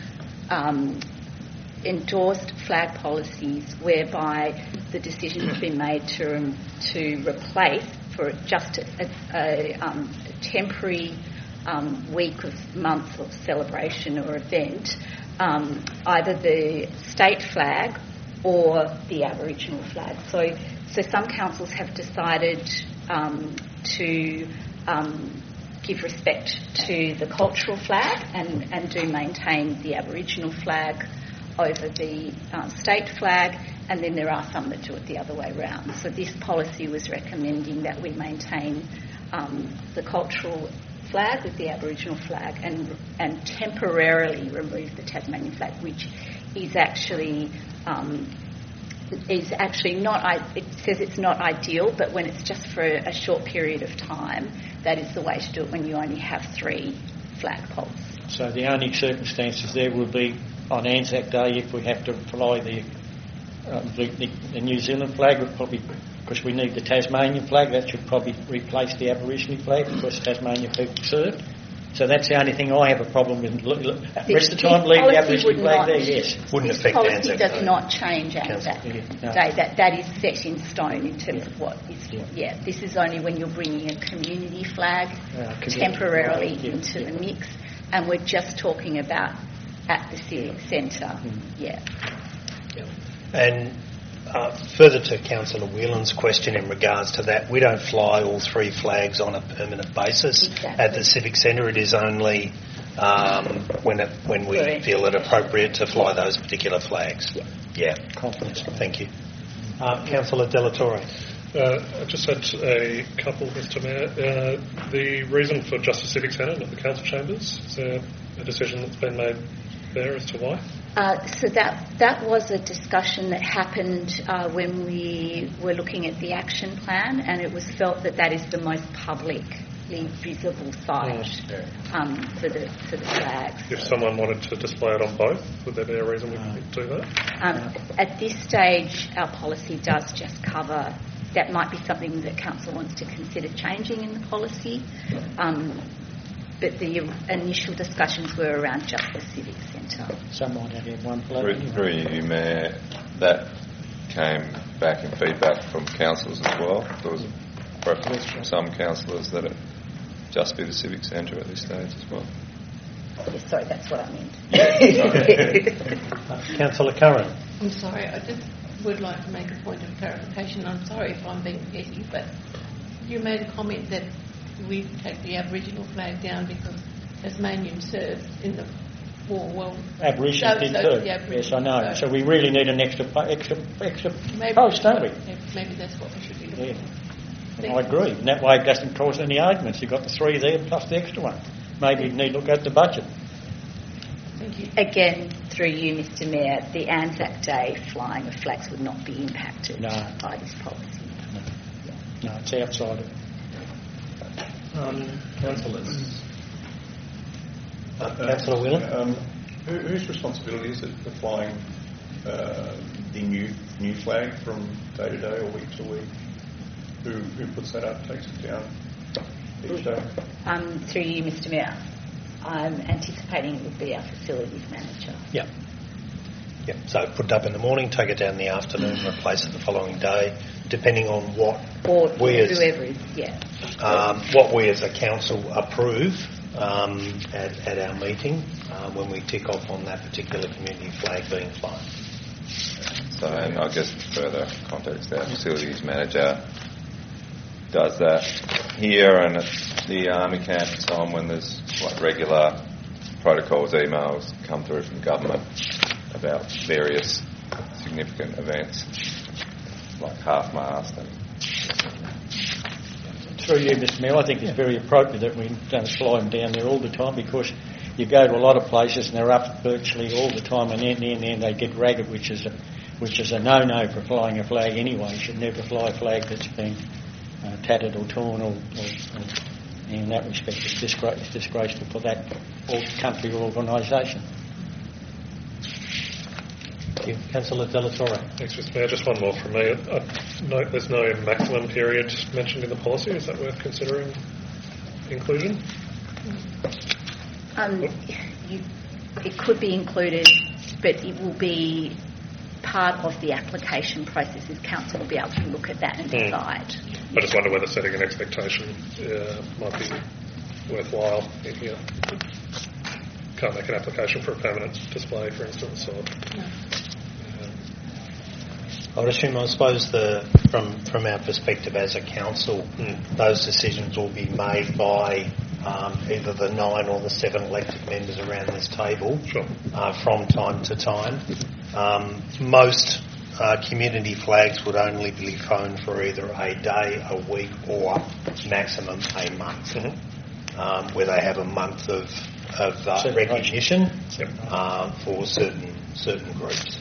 um, endorsed flag policies whereby the decision has been made to um, to replace for just a, a, um, a temporary um, week of month of celebration or event, um, either the state flag or the Aboriginal flag. So, so some councils have decided um, to um, give respect to the cultural flag and, and do maintain the Aboriginal flag over the uh, state flag, and then there are some that do it the other way around. So this policy was recommending that we maintain um, the cultural flag with the Aboriginal flag and and temporarily remove the Tasmanian flag, which is actually um, is actually not. It says it's not ideal, but when it's just for a short period of time, that is the way to do it when you only have three flag poles. So the only circumstances there will be on Anzac Day if we have to fly the, um, the, the, the New Zealand flag, would probably, because we need the Tasmanian flag, that should probably replace the Aboriginal flag because Tasmanian people served. So that's the only thing I have a problem with. Look, look, the This- rest of the time, this leave the policy Aboriginal would flag not- there, yes. Wouldn't This affect policy Anzac does Day. not change Anzac Council. No. Day. That, that is set in stone in terms of what is... Yeah, this is only when you're bringing a community flag Uh, community temporarily flag, yeah, into yeah. the mix, and we're just talking about at the civic centre. Mm. Yeah. And uh, further to Councillor Whelan's question in regards to that, we don't fly all three flags on a permanent basis Exactly. at the Civic Centre. It is only um, when it, when we Right. feel it appropriate to fly those particular flags. Yeah. Yeah. Confidence. Thank you. Uh, Councillor Delatorre. Uh, I just had a couple, Mister Mayor. Uh, the reason for just the Civic Centre, not the council chambers, is there a decision that's been made there as to why? Uh, so that that was a discussion that happened uh, when we were looking at the action plan, and it was felt that that is the most publicly visible site um, for the for the flags. If someone wanted to display it on both, would there be a reason we could do that? Um, at this stage, our policy does just cover. That might be something that council wants to consider changing in the policy. Um, But the initial discussions were around just the civic centre. Someone had had one flag. Through, anyway. through you, Mayor, that came back in feedback from councillors as well. There was a preference from some councillors that it just be the Civic Centre at this stage as well. Yes, sorry, that's what I meant. Uh, Councillor Curran. I'm sorry, I just would like to make a point of clarification. I'm sorry if I'm being petty, but you made a comment that we take the Aboriginal flag down because Tasmanian served in the war. Well, Aborigines so- did so too. the Yes, Aboriginal, I know. so So we really need an extra, po- extra, extra maybe post, that's don't we? what- Maybe that's what we should be looking Yeah. at. And I agree. And that way it doesn't cause any arguments. You've got the three there plus the extra one. Maybe you need to look at the budget. Thank you. Again, through you, Mister Mayor, the Anzac Day flying of flags would not be impacted No. by this policy. No, it's outside of... Um, councillors. Uh, Councillor Whelan. Um, who, whose responsibility is it for flying uh, the new new flag from day to day or week to week? Who, who puts that up, takes it down each day? Um, through you, Mister Mayor, I'm anticipating it would be our facilities manager. Yeah. Yeah. So put it up in the morning, take it down in the afternoon, replace it the following day, depending on what Or we as, whoever is, yeah. um, what we as a council approve um, at, at our meeting um, when we tick off on that particular community flag being flown. So, and I guess further context, our facilities manager does that here and at the army camp and so on when there's like regular protocols, emails come through from government about various significant events like half-mast and Through you, Mister Mayor, I think it's very appropriate that we don't fly them down there all the time because you go to a lot of places and they're up virtually all the time and then, then, then they get ragged, which is a, which is a no-no for flying a flag anyway. You should never fly a flag that's been uh, tattered or torn or, or, or in that respect it's, disgra- it's disgraceful for that or country or organisation. Thank you. Councillor Delatorre. Thanks, Mister Mayor. Just one more from me. I note there's no maximum period mentioned in the policy. Is that worth considering inclusion? Um, you, it could be included, but it will be part of the application process. As council will be able to look at that and Hmm. decide. I just wonder whether setting an expectation uh, might be worthwhile if you can't make an application for a permanent display, for instance. Or, No. I would assume, I suppose, the, from from our perspective as a council, Mm. those decisions will be made by um, either the nine or the seven elected members around this table Sure. uh, from time to time. Um, most uh, community flags would only be flown for either a day, a week, or maximum a month, Mm-hmm. um, where they have a month of of uh, Certain recognition Yep. uh, for certain certain groups.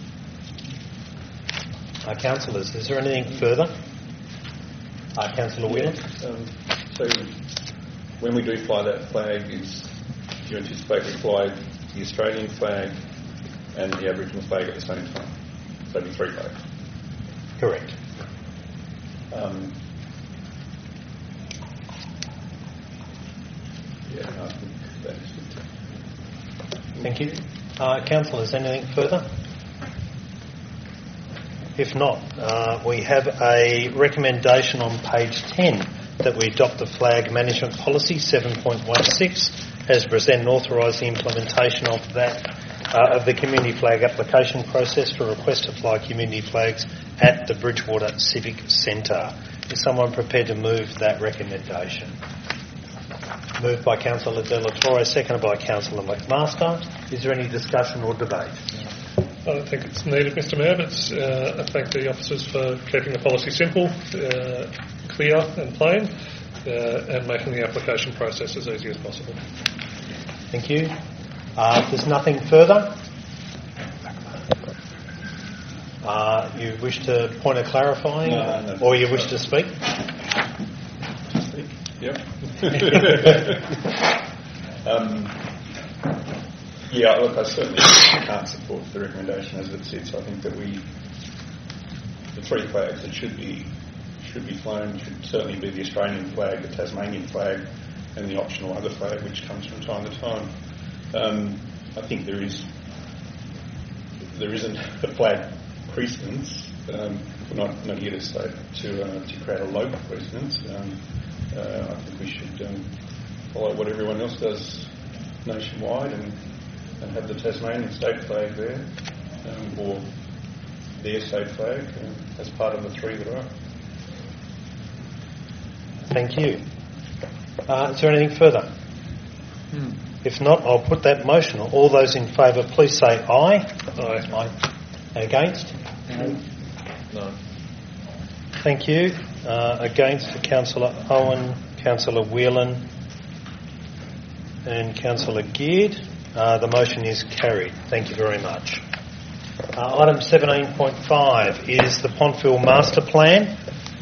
Uh, councillors, is there anything further? Uh, Councillor Whelan? Um, so when we do fly that flag, is do you anticipate we fly the Australian flag and the Aboriginal flag at the same time? So it'd be three flags. Correct. Um, yeah, I think that is good. Thank you. Uh, Councillors, anything further? If not, uh, we have a recommendation on page ten that we adopt the Flag Management Policy seven point one six as presented and authorise the implementation of that uh, of the community flag application process for request to fly community flags at the Bridgewater Civic Centre. Is someone prepared to move that recommendation? Moved by Councillor De La Torre, seconded by Councillor McMaster. Is there any discussion or debate? I don't think it's needed, Mister Mayor, but uh, I thank the officers for keeping the policy simple, uh, clear and plain, uh, and making the application process as easy as possible. Thank you. Uh, if there's nothing further, uh, you wish to point of clarifying, No, no, or you wish to speak? Yep. um, yeah, look, I certainly can't support the recommendation as it sits. I think that we, the three flags that should be should be flown should certainly be the Australian flag, the Tasmanian flag, and the optional other flag, which comes from time to time. Um, I think there is there isn't a flag precedence. Um, we're not, not here to say to uh, to create a local precedence. Um, uh, I think we should um, follow what everyone else does nationwide and, and have the Tasmanian state flag there, um, or their state flag uh, as part of the three that are. Thank you. Uh, is there anything further? Hmm. If not, I'll put that motion. All those in favour, please say aye. Aye. Aye. Against? No. No. Thank you. Uh, against for Councillor Owen, Councillor Whelan and Councillor Geard. Uh, the motion is carried. Thank you very much. Uh, item seventeen point five is the Pontville Master Plan.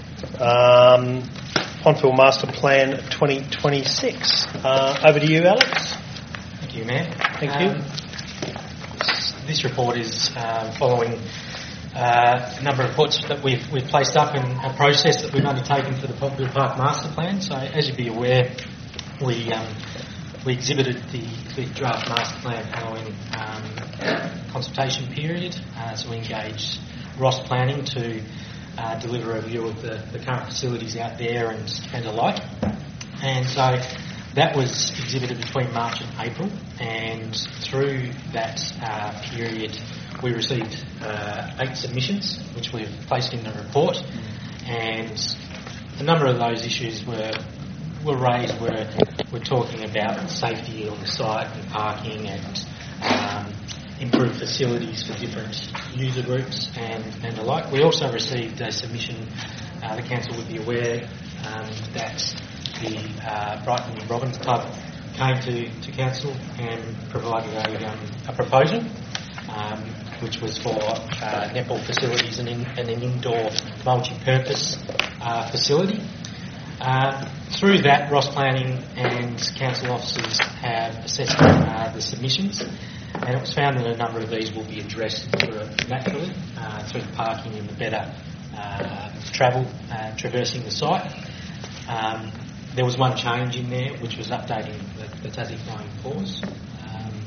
Um, Pontville Master Plan twenty twenty-six. Uh, over to you, Alex. Thank you, Mayor. Thank um, you. This report is um, following uh, a number of reports that we've, we've placed up in a process that we've undertaken for the Pontville Park Master Plan. So, as you'd be aware, we um, we exhibited the, the draft master plan following um, consultation period. Uh, so we engaged Ross Planning to uh, deliver a view of the, the current facilities out there and, and the like. And so that was exhibited between March and April, and through that uh, period we received uh, eight submissions which we've placed in the report, and a number of those issues were were raised. We're, we're talking about safety on the site and parking and um, improved facilities for different user groups and, and the like. We also received a submission, uh, the council would be aware um, that the uh, Brighton Robins Club came to, to council and provided a, um, a proposal um, which was for uh, netball facilities and, in, and an indoor multi-purpose uh, facility. Uh, through that, Ross Planning and council officers have assessed uh, the submissions, and it was found that a number of these will be addressed naturally uh, through the parking and the better uh, travel uh, traversing the site. Um, there was one change in there, which was updating the, the Tassie Flying Paws um,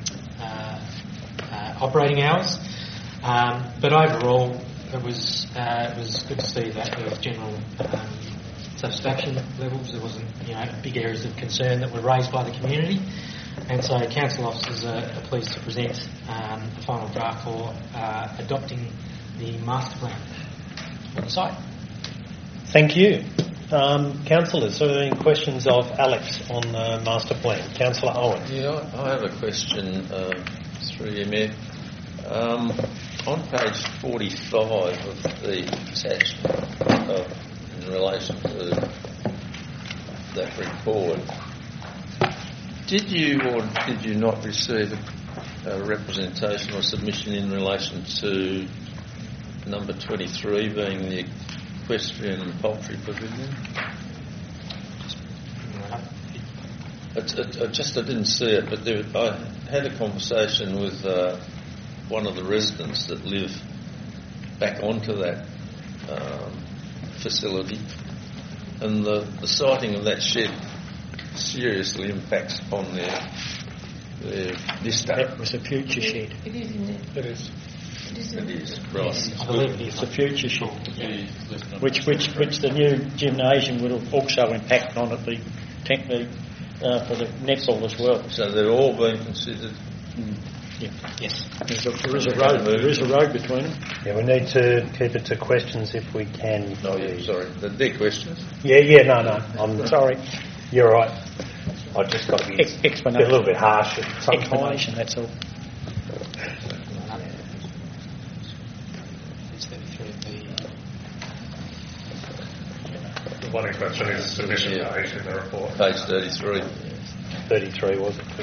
uh, uh, operating hours. Um, but overall, it was uh, it was good to see that there was general um, satisfaction levels. There wasn't, you know, big areas of concern that were raised by the community, and so council officers are, are pleased to present um, the final draft for uh, adopting the master plan for the site. Thank you. Um, councillors, are there any questions of Alex on the master plan? Councillor Owen. Yeah, I, I have a question uh, through you, Mayor. Um, on page forty-five of the attachment uh, in relation to that report, did you or did you not receive a, a representation or submission in relation to number twenty-three being the equestrian and poultry pavilion? It, it, it just I didn't see it, but there, I had a conversation with uh, one of the residents that live back onto that um, facility, and the, the siting of that shed seriously impacts upon their their vista. That was a future shed. It is in there. It is. It is in It there. is, right. I believe it is. It's a future shed, It is listed on which which which the new gymnasium will also impact on at the technique uh, for the netball as well. So they're all being considered. Yeah. Yes. There's a, there is a road. There is a road between them. Yeah, we need to keep it to questions if we can. Oh, yeah, sorry. The their questions. Yeah, yeah, no, no. I'm Sorry, You're right. I just got to be, Ex- be explanation. a little bit harsh at some Explanation. That's all. It's thirty-three of the The one in question is submission Yeah. page in the report. Page thirty-three. thirty-three, was it?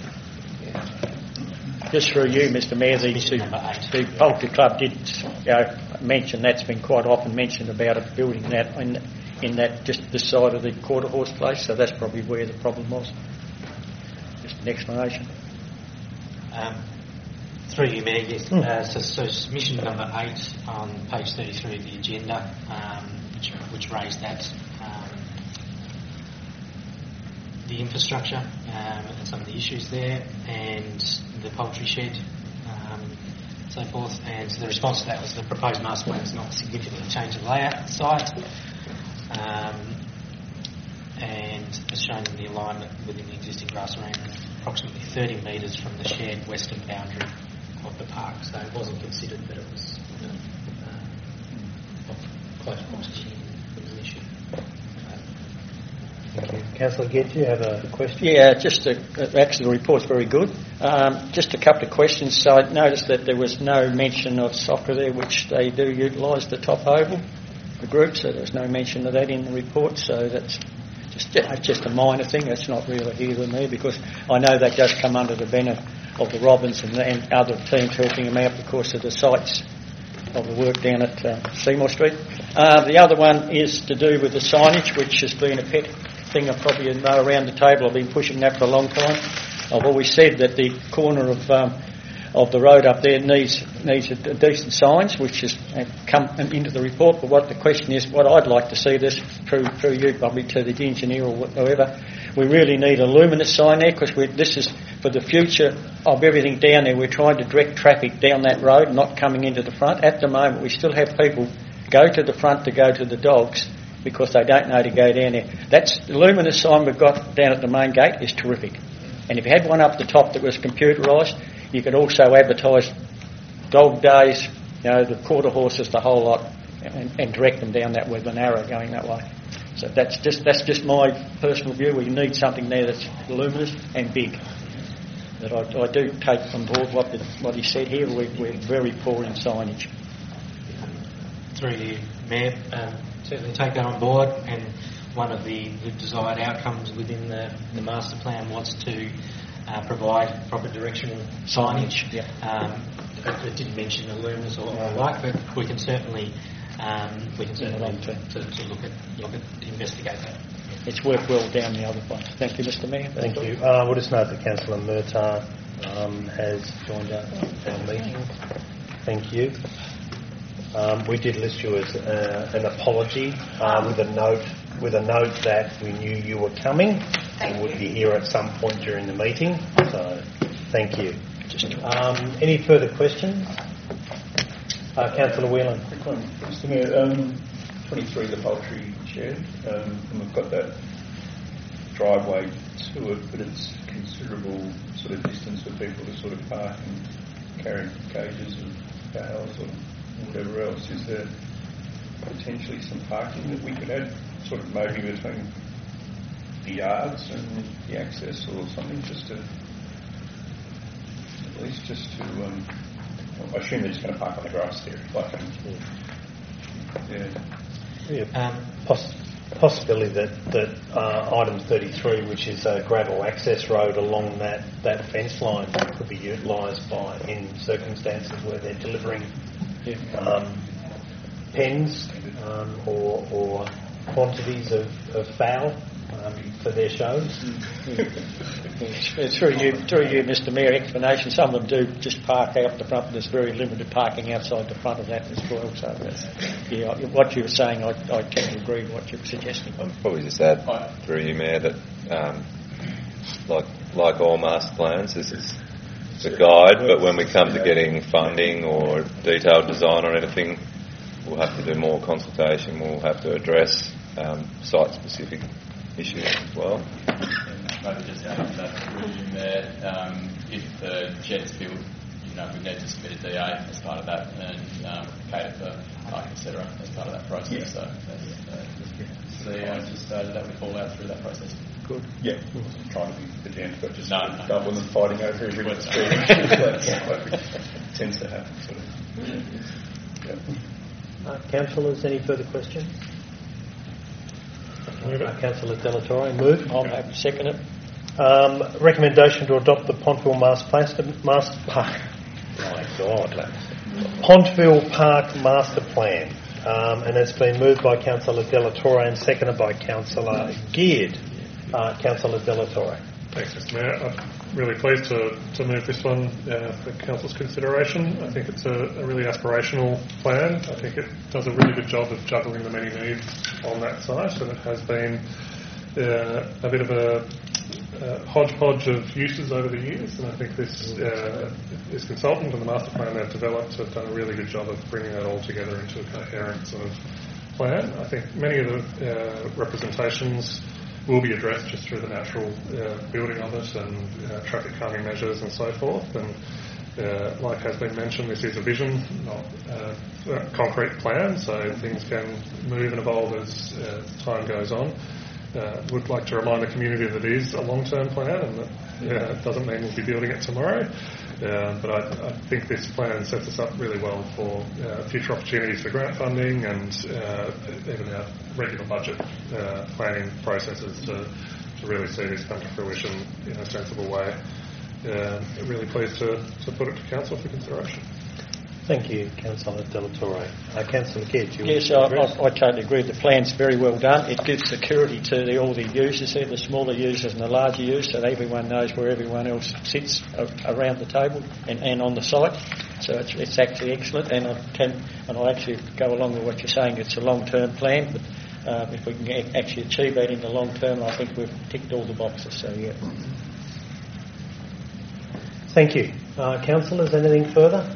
Just through you, Mister Mayor, the, the Poultry Club did you know, mention that's been quite often mentioned about it building that in, in that just this side of the quarter horse place, so that's probably where the problem was. Just an explanation. Um, through you, Mayor, yes. Uh, so, so submission number eight on page thirty-three of the agenda, um, which, which raised that, um, the infrastructure um, and some of the issues there, and the poultry shed, um, so forth. And the response to that was the proposed master plan does not significantly change the layout of the site, um, and as shown in the alignment within the existing grass range, approximately thirty metres from the shared western boundary of the park. So it wasn't considered that it was uh, of close proximity. It was an issue. Thank you. Councillor Gedd, do you have a question? Yeah, just a, actually the report's very good. Um, just a couple of questions. So I noticed that there was no mention of soccer there, which they do utilise the top oval, the group, so there's no mention of that in the report, so that's just just a minor thing. That's not really here and there, because I know that does come under the banner of the Robins and, and other teams helping them out because of the sites of the work down at uh, Seymour Street. Uh, the other one is to do with the signage, which has been a pet thing I probably know around the table. I've been pushing that for a long time. I've always said that the corner of um, of the road up there needs needs a, a decent signs, which has uh, come into the report. But what the question is, what I'd like to see this through through you, probably to the engineer or whatever, we really need a luminous sign there, because this is for the future of everything down there. We're trying to direct traffic down that road, not coming into the front. At the moment, we still have people go to the front to go to the dogs, because they don't know to go down there. That's the luminous sign we've got down at the main gate is terrific. And if you had one up the top that was computerised, you could also advertise dog days, you know, the quarter horses, the whole lot, and, and direct them down that with an arrow going that way. So that's just that's just my personal view. We need something there that's luminous and big. But I, I do take on board what the, what he said here. We, we're very poor in signage. Through you, Mayor, um, certainly take that on board, and one of the, the desired outcomes within the, the master plan was to uh, provide proper directional signage. Yeah. Um, it, it didn't mention the luminous or the like, but we can certainly um, we can certainly Yeah, to, to look at look at investigate that. It's worked well down the other way. Thank you, Mister Mayor. Thank you. Uh, we'll just note that Councillor Murtagh um, has joined our, our meeting. Thank you. Um, we did list you as uh, an apology uh, with a note with a note that we knew you were coming and would be here at some point during the meeting. So, thank you. Um, any further questions? Uh, Councillor Whelan. Mister Mayor, um, twenty-three, the poultry shed, um, and we've got that driveway to it, but it's considerable sort of distance for people to sort of park and carry cages of fowls or whatever else. Is there potentially some parking that we could add, sort of maybe between the yards and the access or something, just to, at least just to, um, I assume they're just going to park on the grass there, like, um, yeah. Yeah. Um, Poss- possibility that, that uh, item thirty-three, which is a gravel access road along that, that fence line, could be utilised by in circumstances where they're delivering um, pens um, or, or quantities of, of fowl um, for their shows. It's through you, through you, Mister Mayor, explanation. Some of them do just park out the front, but there's very limited parking outside the front of that as well. So, that's, yeah, what you were saying, I, I tend to agree with what you were suggesting. I'll probably just add through you, Mayor, that um, like like all master plans, this is the guide. But when we come to getting funding or detailed design or anything, we'll have to do more consultation. We'll have to address um, site-specific issues as well. Maybe just add to that provision there. Um, if the jet's built, you know, we need to submit a D A as part of that and um, cater for parking, et cetera, as part of that process. Yeah. So that's, uh, the C E O just stated that we fall out through that process. Good. Yeah. We wasn't trying to be pedantic, but just no, no, double and fighting over every word street. That tends to happen. Sort of. Yeah. Uh, councillors, any further questions? Uh, Councillor Delatorre, move. I'll have to second it. Um, recommendation to adopt the Pontville Master, Master Park. My God, lads. Pontville Park Master Plan, um, and it's been moved by Councillor Delatorre and seconded by Councillor Geard. Uh, Councillor Delatorre. Thanks, Mister Mayor. I'm really pleased to, to move this one uh, for Council's consideration. I think it's a, a really aspirational plan. I think it does a really good job of juggling the many needs on that site, and it has been uh, a bit of a uh, hodgepodge of uses over the years, and I think this uh, this consultant and the master plan they've developed have done a really good job of bringing that all together into a coherent sort of plan. I think many of the uh, representations will be addressed just through the natural uh, building of it and uh, traffic calming measures and so forth. And uh, like has been mentioned, this is a vision, not uh, a concrete plan, so things can move and evolve as uh, time goes on. Uh, would like to remind the community that it is a long-term plan and that uh, it doesn't mean we'll be building it tomorrow. Uh, but I, I think this plan sets us up really well for uh, future opportunities for grant funding and uh, even our regular budget uh, planning processes to, to really see this come to fruition in a sensible way. Uh, really pleased to, to put it to Council for consideration. Thank you, Councillor Delatorre. Uh, Councillor Geard, you Yes, I, I, I totally agree. The plan's very well done. It gives security to the, all the users here, the smaller users and the larger users, so that everyone knows where everyone else sits a, around the table and, and on the site. So it's, it's actually excellent, and I can, and I actually go along with what you're saying. It's a long-term plan, but uh, if we can get, actually achieve that in the long term, I think we've ticked all the boxes. So yeah. Thank you, uh, councillors. Anything further?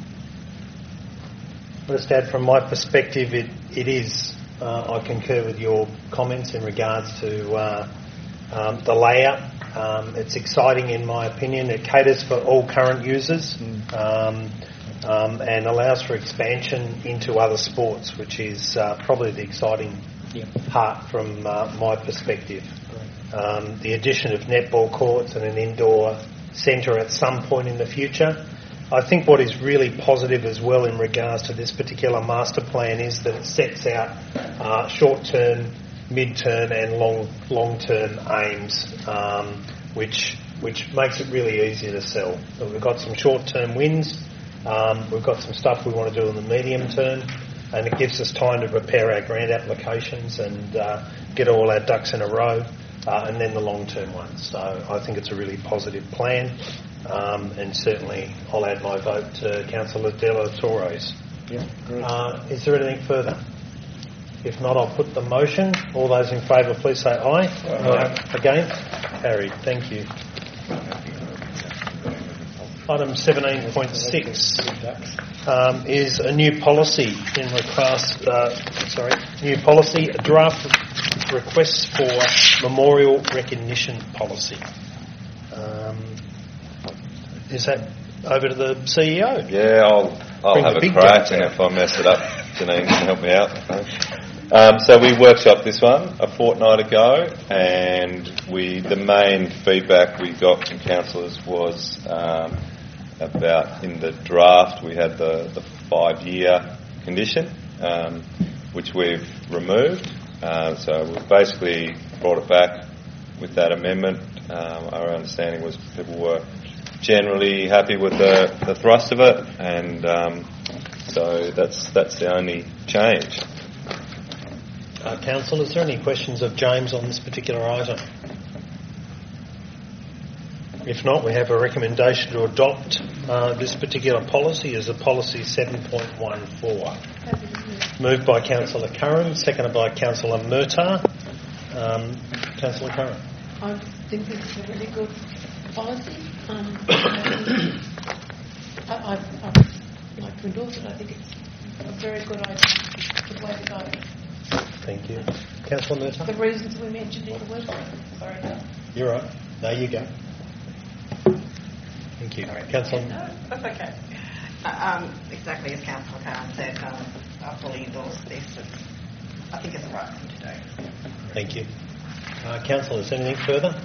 Just add from my perspective, it, it is, uh, I concur with your comments in regards to uh, um, the layout. Um, it's exciting in my opinion. It caters for all current users um, um, and allows for expansion into other sports, which is uh, probably the exciting yeah. part from uh, my perspective. Um, the addition of netball courts and an indoor centre at some point in the future. I think what is really positive as well in regards to this particular master plan is that it sets out uh, short-term, mid-term and long, long-term aims, um, which which makes it really easy to sell. So we've got some short-term wins, um, we've got some stuff we want to do in the medium term, and it gives us time to prepare our grant applications and uh, get all our ducks in a row, uh, and then the long-term ones. So I think it's a really positive plan. Um, and certainly I'll add my vote to Councillor Delatorre's. Yeah, uh, is there anything further? If not, I'll put the motion. All those in favour, please say aye. Aye. Against? Carried. Thank you. Item seventeen point six um, is a new policy in request. Uh, sorry, new policy, a draft request for memorial recognition policy. Um, Is that over to the C E O? Yeah, I'll, I'll Bring have the a big crack, guns and out. if I mess it up, Janine can help me out. Um, so we workshopped this one a fortnight ago, and we the main feedback we got from councillors was um, about in the draft we had the, the five-year condition, um, which we've removed. Uh, so we've basically brought it back with that amendment. Um, our understanding was people were generally happy with the, the thrust of it, and um, so that's that's the only change. Uh, Council, is there any questions of James on this particular item? If not, we have a recommendation to adopt uh, this particular policy as a policy seven point one four. Moved by Councillor Curran, seconded by Councillor Murtagh. Um, Councillor Curran. I think this is a really good policy. Um, I, I, I'd like to endorse it. I think it's a very good idea, good way to go. Thank you. Councillor Murtagh? The reasons we mentioned in the website. Sorry. You're right. No, you go. Thank you. Councillor? No, that's okay. Uh, um, exactly as Councillor Khan said, um, I fully endorse this. It's, I think it's the right thing to do. Thank you. Uh, Councillors, anything further?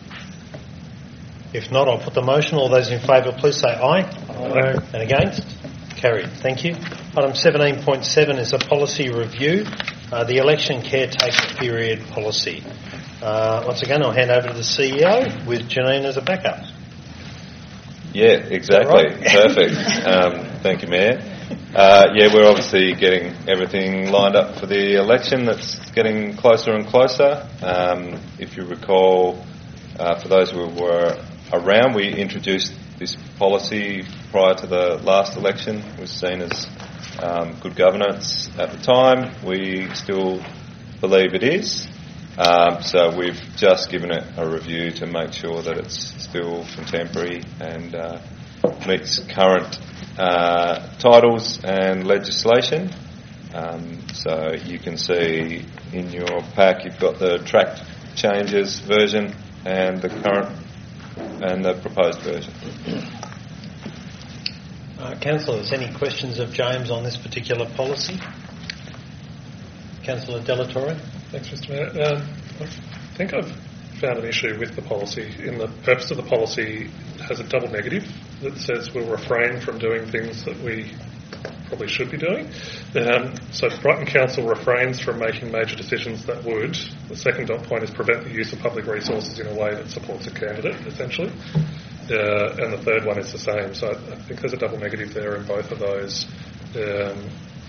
If not, I'll put the motion. All those in favour, please say aye. Aye. And against? Carried. Thank you. Item seventeen point seven is a policy review, uh, the election caretaker period policy. Uh, once again, I'll hand over to the C E O with Janine as a backup. Yeah, exactly. Right? Perfect. Um, thank you, Mayor. Uh, yeah, we're obviously getting everything lined up for the election that's getting closer and closer. Um, if you recall, uh, for those who were around, we introduced this policy prior to the last election. It was seen as um, good governance at the time. We still believe it is. Um, so we've just given it a review to make sure that it's still contemporary and uh, meets current uh, titles and legislation. Um, so you can see in your pack you've got the track changes version and the current and the proposed version. Uh, Councillors, any questions of James on this particular policy? Councillor Delatorre? Thanks, Mister Mayor. Um, I think I've found an issue with the policy. In the purpose of the policy has a double negative that says we'll refrain from doing things that we probably should be doing. Um, so Brighton Council refrains from making major decisions that would. The second dot point is prevent the use of public resources in a way that supports a candidate, essentially. Uh, and the third one is the same. So I, I think there's a double negative there in both of those. Um,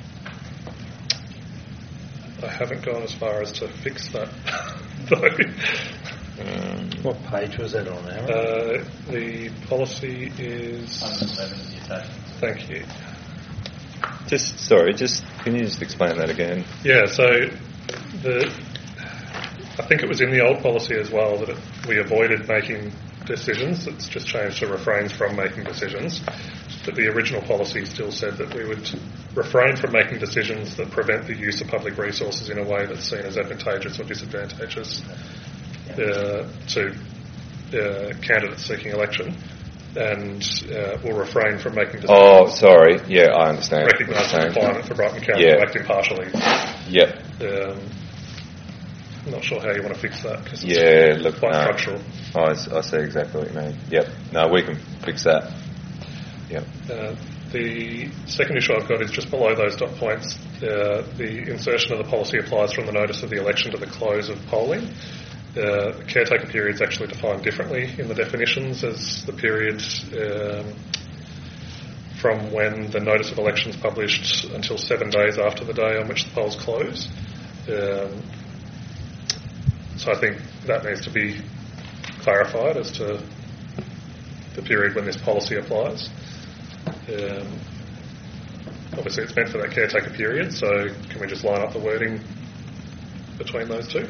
I haven't gone as far as to fix that, though. Um, what page was that on, Aaron? Uh, the policy is... Thank you. Just sorry, just can you just explain that again? Yeah, so the I think it was in the old policy as well that it, we avoided making decisions. It's just changed to refrains from making decisions. But the original policy still said that we would refrain from making decisions that prevent the use of public resources in a way that's seen as advantageous or disadvantageous uh, to uh, candidates seeking election. And uh, will refrain from making decisions. Oh, sorry. Yeah, I understand. Recognise the requirement for Brighton Council yeah. to act impartially. Yep. Um, I'm not sure how you want to fix that because it's yeah, look, quite no, structural. I, I see exactly what you mean. Yep. No, we can fix that. Yep. Uh, the second issue I've got is just below those dot points. Uh, the insertion of the policy applies from the notice of the election to the close of polling. Uh, the caretaker period is actually defined differently in the definitions as the period um, from when the notice of election is published until seven days after the day on which the polls close. Um, so I think that needs to be clarified as to the period when this policy applies. Um, obviously it's meant for that caretaker period, so can we just line up the wording between those two?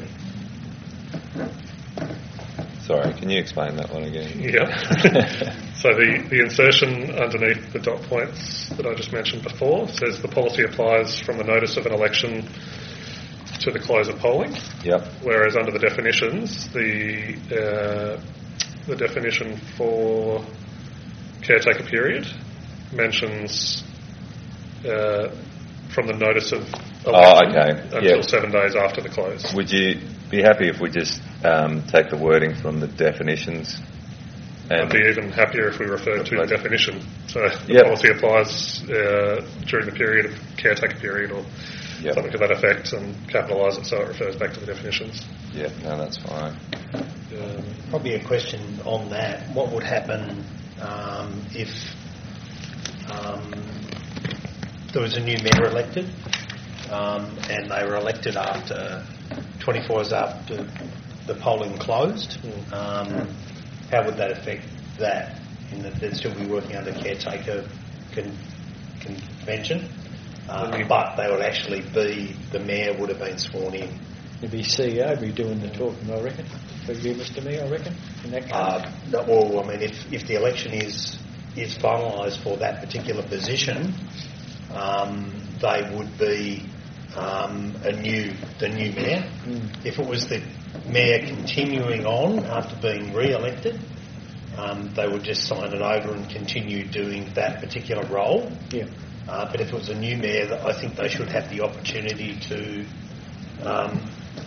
Sorry, can you explain that one again? Yeah. So the, the insertion underneath the dot points that I just mentioned before says the policy applies from the notice of an election to the close of polling. Yep. Whereas under the definitions, the uh, the definition for caretaker period mentions uh, from the notice of election oh, okay. until yep. seven days after the close. Would you be happy if we just um, take the wording from the definitions? And I'd be even happier if we referred to the definition. So the yep. policy applies uh, during the period of caretaker period or yep. something to that effect and capitalise it so it refers back to the definitions. Yeah, no, that's fine. Um, Probably a question on that. What would happen um, if um, there was a new mayor elected um, and they were elected after twenty-four hours after the polling closed? Um, how would that affect that? In that they'd still be working under caretaker con- convention, uh, but they would actually be, the mayor would have been sworn in You'd be C E O, be doing the talking, I reckon. For you, Mister Mayor, I reckon, in that case. Uh, no, well, I mean, if, if the election is is finalised for that particular position, um, they would be um, a new the new mayor. Mm. If it was the mayor continuing on after being re-elected, um, they would just sign it over and continue doing that particular role. Yeah. Uh, but if it was a new mayor, I think they should have the opportunity to um,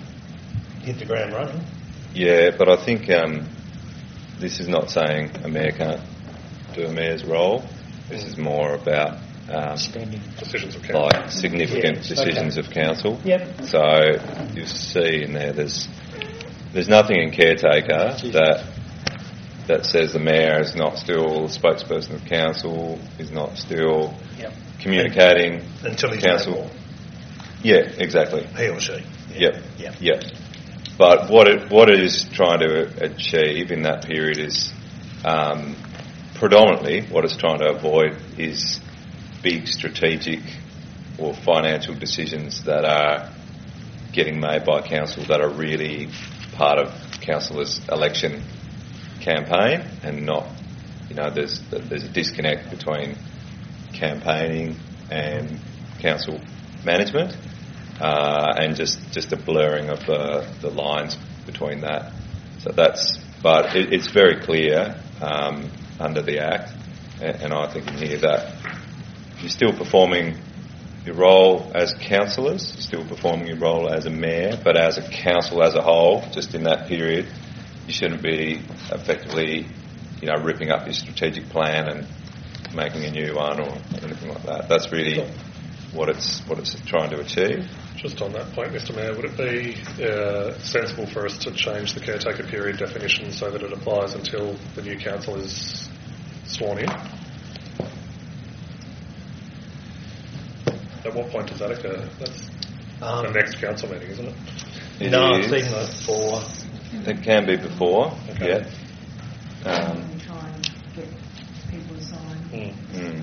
hit the ground running. Yeah, but I think um, this is not saying a mayor can't do a mayor's role. This is more about um, decisions of council. like significant Yeah, decisions okay. of council. Yep. So you see in there, there's there's nothing in caretaker that that says the mayor is not still spokesperson of council, is not still Yep. communicating Until he's council. no more. Yeah, exactly. He or she. Yep. Yep. Yep. But what it what it is trying to achieve in that period is um, predominantly what it's trying to avoid is big strategic or financial decisions that are getting made by council that are really part of councillors' election campaign and not, you know, there's there's a disconnect between campaigning and council management. Uh, and just, just a blurring of the, the lines between that. So that's, but it, it's very clear um, under the Act, and, and I think in here that you're still performing your role as councillors, you're still performing your role as a mayor, but as a council as a whole, just in that period, you shouldn't be effectively, you know, ripping up your strategic plan and making a new one or anything like that. That's really what it's what it's trying to achieve. Just on that point, Mister Mayor, would it be uh, sensible for us to change the caretaker period definition so that it applies until the new council is sworn in? At what point does that occur? That's Um, the next council meeting, isn't it? It no, is. it's even before. It can be before, Okay. yeah. Um, and try and get people to sign. Mm. mm.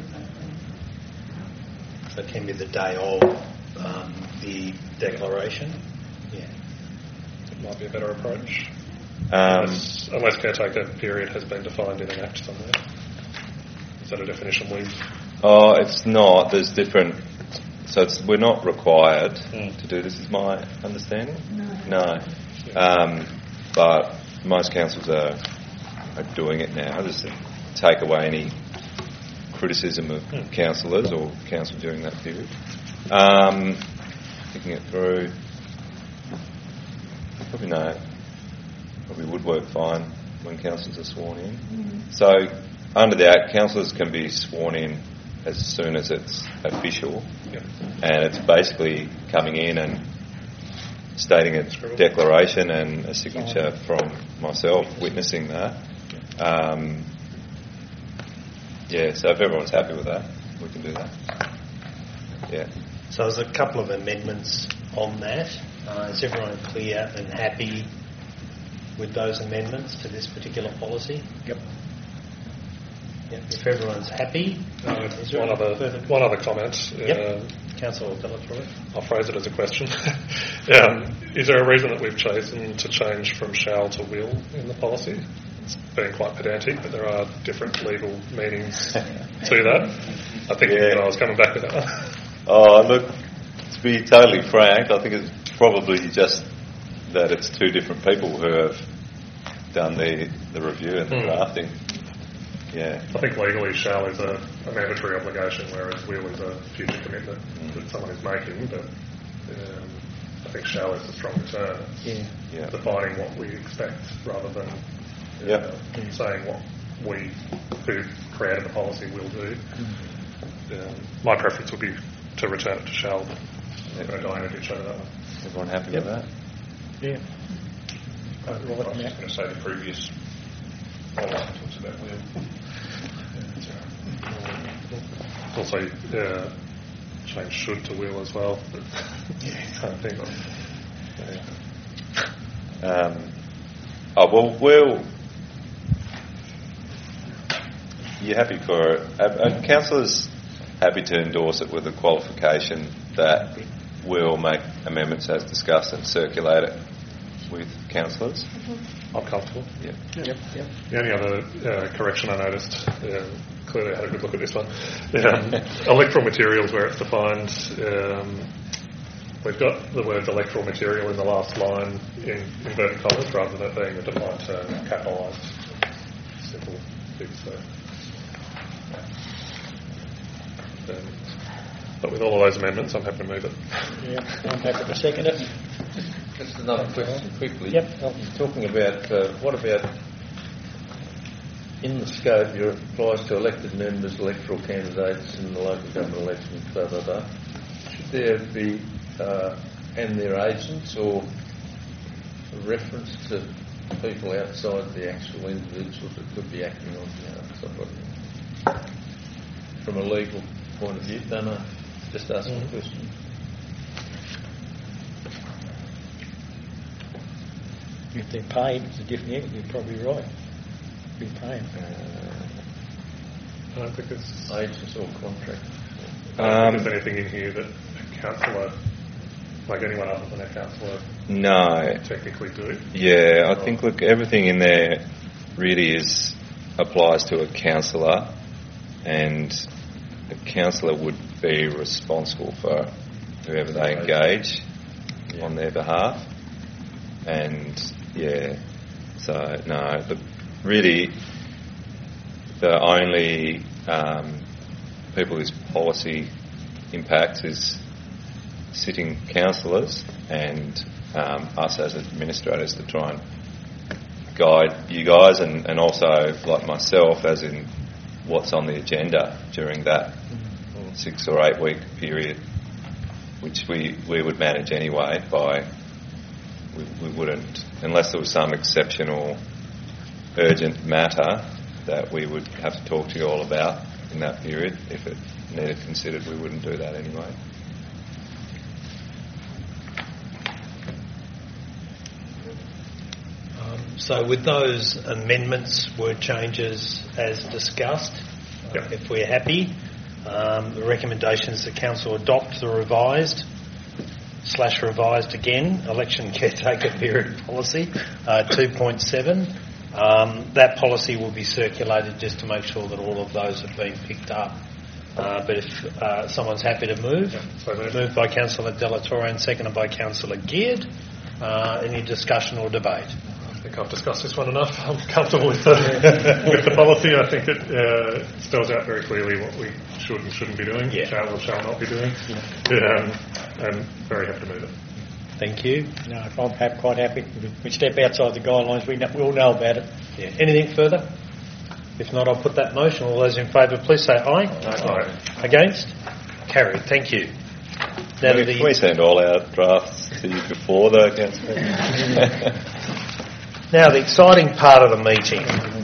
So it can be the day of um, the declaration. Yeah. It might be a better approach. Um, unless, unless caretaker period has been defined in an Act somewhere. Is that a definition we've... oh, it's not. There's different. So it's, we're not required Mm. to do this, is my understanding? No. No. Um, but most councils are, are doing it now, just to take away any criticism of Mm. councillors or council during that period. Um, thinking it through, probably no. Probably would work fine when councillors are sworn in. Mm. So under the Act, councillors can be sworn in as soon as it's official, Yep. and it's basically coming in and stating a declaration and a signature from myself witnessing that. Um, yeah, so if everyone's happy with that, we can do that. Yeah. So there's a couple of amendments on that. Uh, is everyone clear and happy with those amendments to this particular policy? Yep. Yep. If everyone's happy, uh, is there One any other, further? one other comment. Yep. Uh, Councillor Delatroy. I'll phrase it as a question. um, is there a reason that we've chosen to change from shall to will in the policy? It's being quite pedantic, but there are different legal meanings to that. I think Yeah. you know, I was coming back with that one. Oh, look, to be totally frank, I think it's probably just that it's two different people who have done the, the review and the Hmm. drafting. Yeah. I think legally shall is a, a mandatory obligation, whereas will is a future commitment Mm. that someone is making, but um, I think shall is a stronger term. Yeah. Yeah. Defining what we expect rather than uh, Yep. saying what we who created the policy will do. Um, my preference would be to return it to shall, but I'm going to die in each other that one. Everyone happy Yep. with that? Yeah. I was just going to say the previous policy talks about will. Also, uh, change should to will as well. But I think. Yeah. Um, oh, well, well, you happy for... Are, are councillors happy to endorse it with the qualification that we'll make amendments as discussed and circulate it with councillors. I'm comfortable. Yeah. Yep, yep. The only other uh, correction I noticed, uh, clearly I had a good look at this one, um, electoral materials where it's defined, um, we've got the word electoral material in the last line in inverted commas rather than it being a defined term, capitalised. Simple fix there. Um, but with all of those amendments, I'm happy to move it. Yeah, I'm happy to second it. Just another question quickly. Yep. Talking about, uh, what about in the scope, it applies to elected members, electoral candidates in the local government elections, blah, blah, blah. Should there be, uh, and their agents, or a reference to people outside the actual individuals that could be acting on behalf of somebody? From a legal point of view, don't know. Just asking mm-hmm. a question. If they're paid, it's a different area. You're probably right. Be paying. Uh, I don't think it's agents or contract. I don't think there's anything in here that a councillor, like anyone other than a councillor, no, technically do. Yeah, I think look, everything in there really is applies to a councillor, and the councillor would be responsible for whoever they engage yeah. on their behalf. And yeah, so no, the, really the only um, people whose policy impacts is sitting councillors and um, us as administrators to try and guide you guys, and, and also like myself as in what's on the agenda during that six or eight week period, which we, we would manage anyway by we, we wouldn't, unless there was some exceptional urgent matter that we would have to talk to you all about in that period. If it needed considered, we wouldn't do that anyway. Um, so with those amendments, word changes as discussed, yep. uh, if we're happy, um, the recommendation is the council adopt the revised slash revised again election caretaker period policy uh, two point seven. Um, that policy will be circulated just to make sure that all of those have been picked up. Uh, but if uh, someone's happy to move, yeah, so moved by Councillor Delatorre and seconded by Councillor Geard. Uh, any discussion or debate? I think I've discussed this one enough. I'm comfortable with the, with the policy. I think it uh, spells out very clearly what we should and shouldn't be doing, yeah. shall or shall not be doing. Yeah. Um, and very happy to move it. Thank you. No, I'm happy, quite happy. We step outside the guidelines. We know, we all know about it. Yeah. Anything further? If not, I'll put that motion. All those in favour, please say aye. Aye. Against? Carried. Thank you. Now Can we, the can we send all our drafts to you before the council? Now the exciting part of the meeting.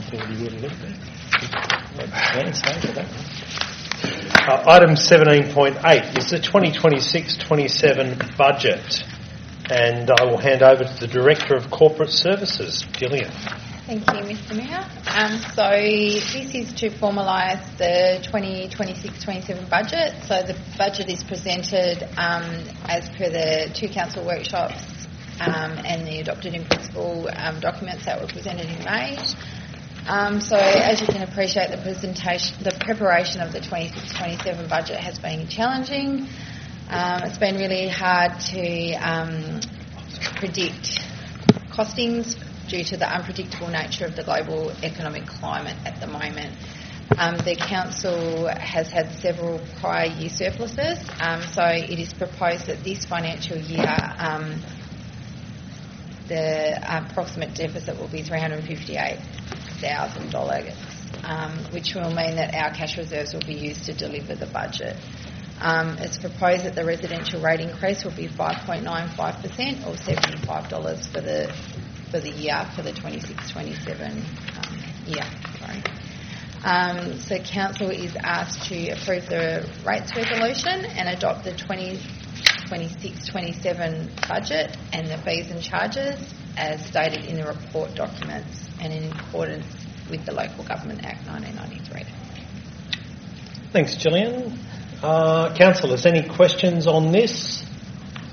Uh, item seventeen point eight is the twenty twenty-six twenty-seven budget, and I will hand over to the Director of Corporate Services, Gillian. Thank you, Mister Mayor. Um, so this is to formalise the twenty twenty-six twenty-seven budget. So the budget is presented um, as per the two council workshops um, and the adopted in principle um, documents that were presented in May. Um, so as you can appreciate, the presentation, the preparation of the twenty-six twenty-seven budget has been challenging. Um, it's been really hard to um, predict costings due to the unpredictable nature of the global economic climate at the moment. Um, the council has had several prior year surpluses, um, so it is proposed that this financial year um, the approximate deficit will be three hundred fifty-eight thousand dollars, um, which will mean that our cash reserves will be used to deliver the budget. Um, it's proposed that the residential rate increase will be five point nine five percent or seventy-five dollars for the for the year, for the twenty-six twenty-seven um, year. Sorry. Um, so council is asked to approve the rates resolution and adopt the twenty twenty-six twenty-seven budget and the fees and charges as stated in the report documents and in accordance with the Local Government Act nineteen ninety-three. Thanks, Gillian. Uh, councillors, any questions on this?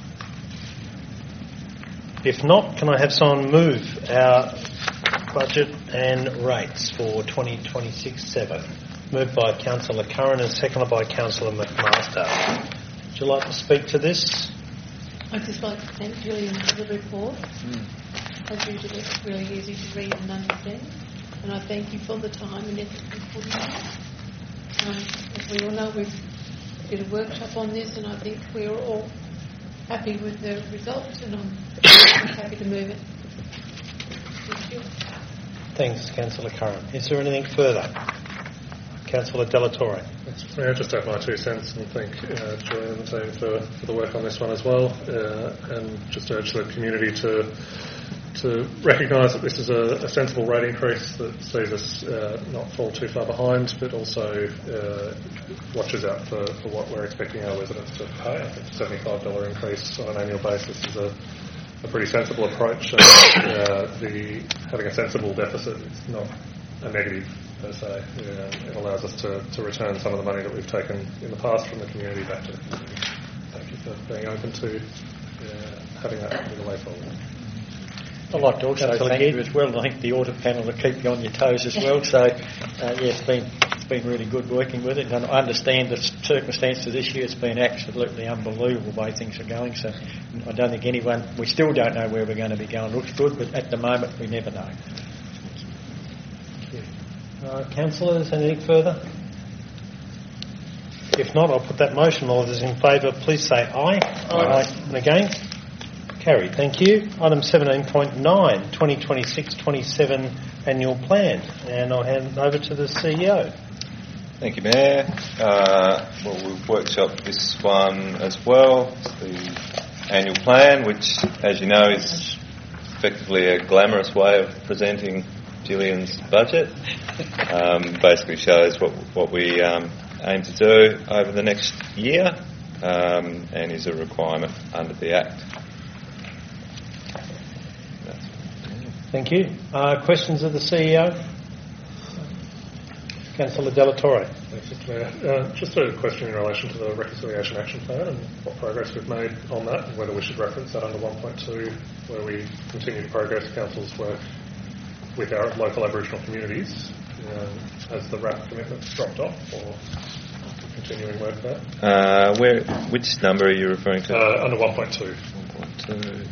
If not, can I have someone move our budget and rates for twenty twenty-six seven? Moved by Councillor Curran and seconded by Councillor McMaster. Would you like to speak to this? I'd just like to thank Julian for the report. Mm. As usual, it's really easy to read and understand. And I thank you for the time and effort you put in. Um, as we all know, we've did a workshop on this, and I think we're all happy with the results, and I'm happy to move it. Thank you. Thanks, Councillor Curran. Is there anything further? Councillor Delatorre. May I just add my two cents and thank uh, Julian and the team for, for the work on this one as well, uh, and just urge the community to to recognise that this is a, a sensible rate increase that sees us uh, not fall too far behind, but also uh, watches out for, for what we're expecting our residents to pay. I think a seventy-five dollars increase on an annual basis is a, a pretty sensible approach. And, uh, the having a sensible deficit is not a negative per se. Uh, it allows us to, to return some of the money that we've taken in the past from the community back to the community. Thank you for being open to uh, having that in the way forward. I'd like to also Councillor thank Geard. you as well, and I think the audit panel will keep you on your toes as well. So, uh, yeah, it's been it's been really good working with it, and I understand the circumstances this year. It's been absolutely unbelievable the way things are going. So, I don't think anyone. We still don't know where we're going to be going. It looks good, but at the moment we never know. Uh, councillors, anything further? If not, I'll put that motion. All those in favour, please say aye. Aye. Aye. And against? Carried. Thank you. Item seventeen point nine, twenty twenty-six twenty-seven Annual Plan. And I'll hand over to the C E O. Thank you, Mayor. Uh, well, we've workshopped this one as well. It's the annual plan, which, as you know, is effectively a glamorous way of presenting Gillian's budget. Um, basically shows what, what we um, aim to do over the next year, um, and is a requirement under the Act. Thank you. Uh, questions of the C E O? Councillor Delatorre. Thanks, Mister Mayor. Uh, just a question in relation to the Reconciliation Action Plan and what progress we've made on that, and whether we should reference that under one point two, where we continue to progress Council's work with our local Aboriginal communities. Uh, has the R A P commitment dropped off, or continuing work there? Uh, where? Which number are you referring to? Uh, under one point two. one point two.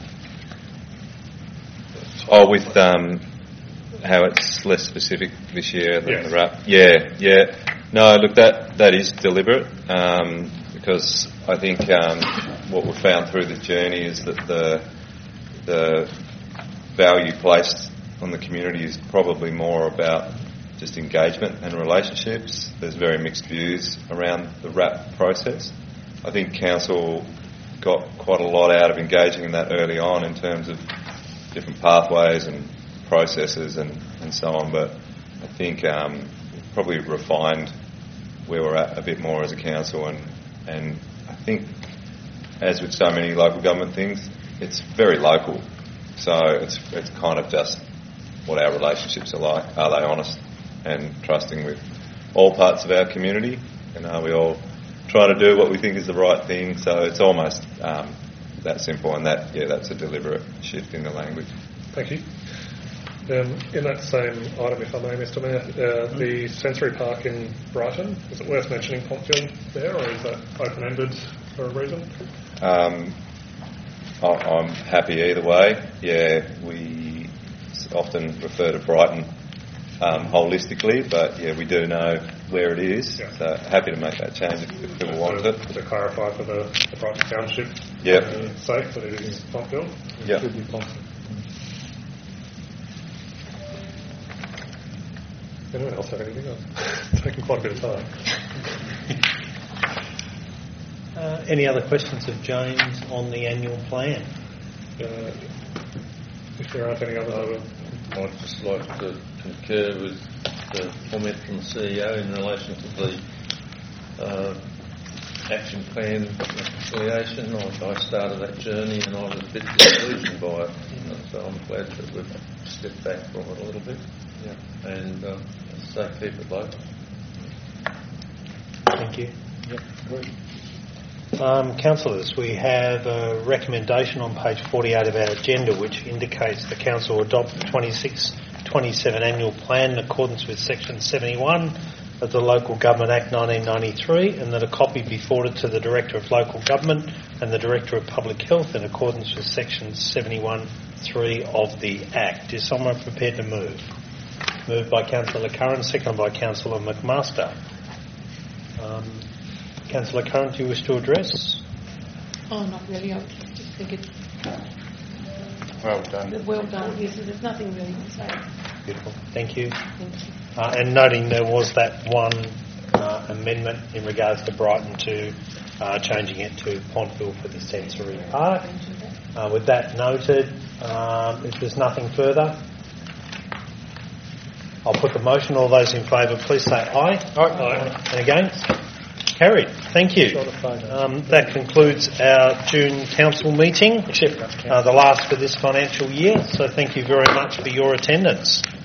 Oh, with um, how it's less specific this year than yes. the R A P. Yeah, yeah. No, look, that that is deliberate, um, because I think um, what we've found through the journey is that the the value placed on the community is probably more about just engagement and relationships. There's very mixed views around the R A P process. I think Council got quite a lot out of engaging in that early on in terms of different pathways and processes and, and so on, but I think um, we've probably refined where we're at a bit more as a council, and, and I think, as with so many local government things, it's very local, so it's it's kind of just what our relationships are like. Are they honest and trusting with all parts of our community, and are we all trying to do what we think is the right thing? So it's almost um, that simple, and that yeah, that's a deliberate shift in the language. Thank you. Um, in that same item, if I may, Mister Mayor, uh, the sensory park in Brighton, is it worth mentioning Pontfield there, or is that open-ended for a reason? Um, I- I'm happy either way. Yeah, we often refer to Brighton um, holistically, but yeah, we do know where it is. Yeah. So happy to make that change if, if people want to, it. To clarify for the, the Brighton Township yep. uh, sake that it is Pontfield. Yep. It should be Pontfield. Anyone else have anything? It's taking quite a bit of time. Uh, any other questions of James on the annual plan? Uh, if there aren't any other... I'd just like to concur with the comment from the C E O in relation to the uh, action plan reconciliation. I, I started that journey and I was a bit disillusioned by it. So I'm glad that we've stepped back from it a little bit. Yeah. And uh, so keep it low. Thank you. Yep. Um, councillors, we have a recommendation on page forty-eight of our agenda which indicates the council will adopt the twenty-six twenty-seven annual plan in accordance with section seventy-one of the Local Government Act nineteen ninety-three, and that a copy be forwarded to the Director of Local Government and the Director of Public Health in accordance with section seventy-one three of the Act. Is someone prepared to move? Moved by Councillor Curran, seconded by Councillor McMaster. Um, Councillor Curran, do you wish to address? Oh, not really. I just think it's Well done. well done. Yes, there's nothing really to say. Beautiful. Thank you. Thank you. Uh, and noting there was that one uh, amendment in regards to Brighton to uh, changing it to Pontville for the sensory park. Uh, with that noted, um, if there's nothing further, I'll put the motion. All those in favour, please say aye. Aye. Aye. And against? Carried. Thank you. Um, that concludes our June council meeting, uh, the last for this financial year. So thank you very much for your attendance.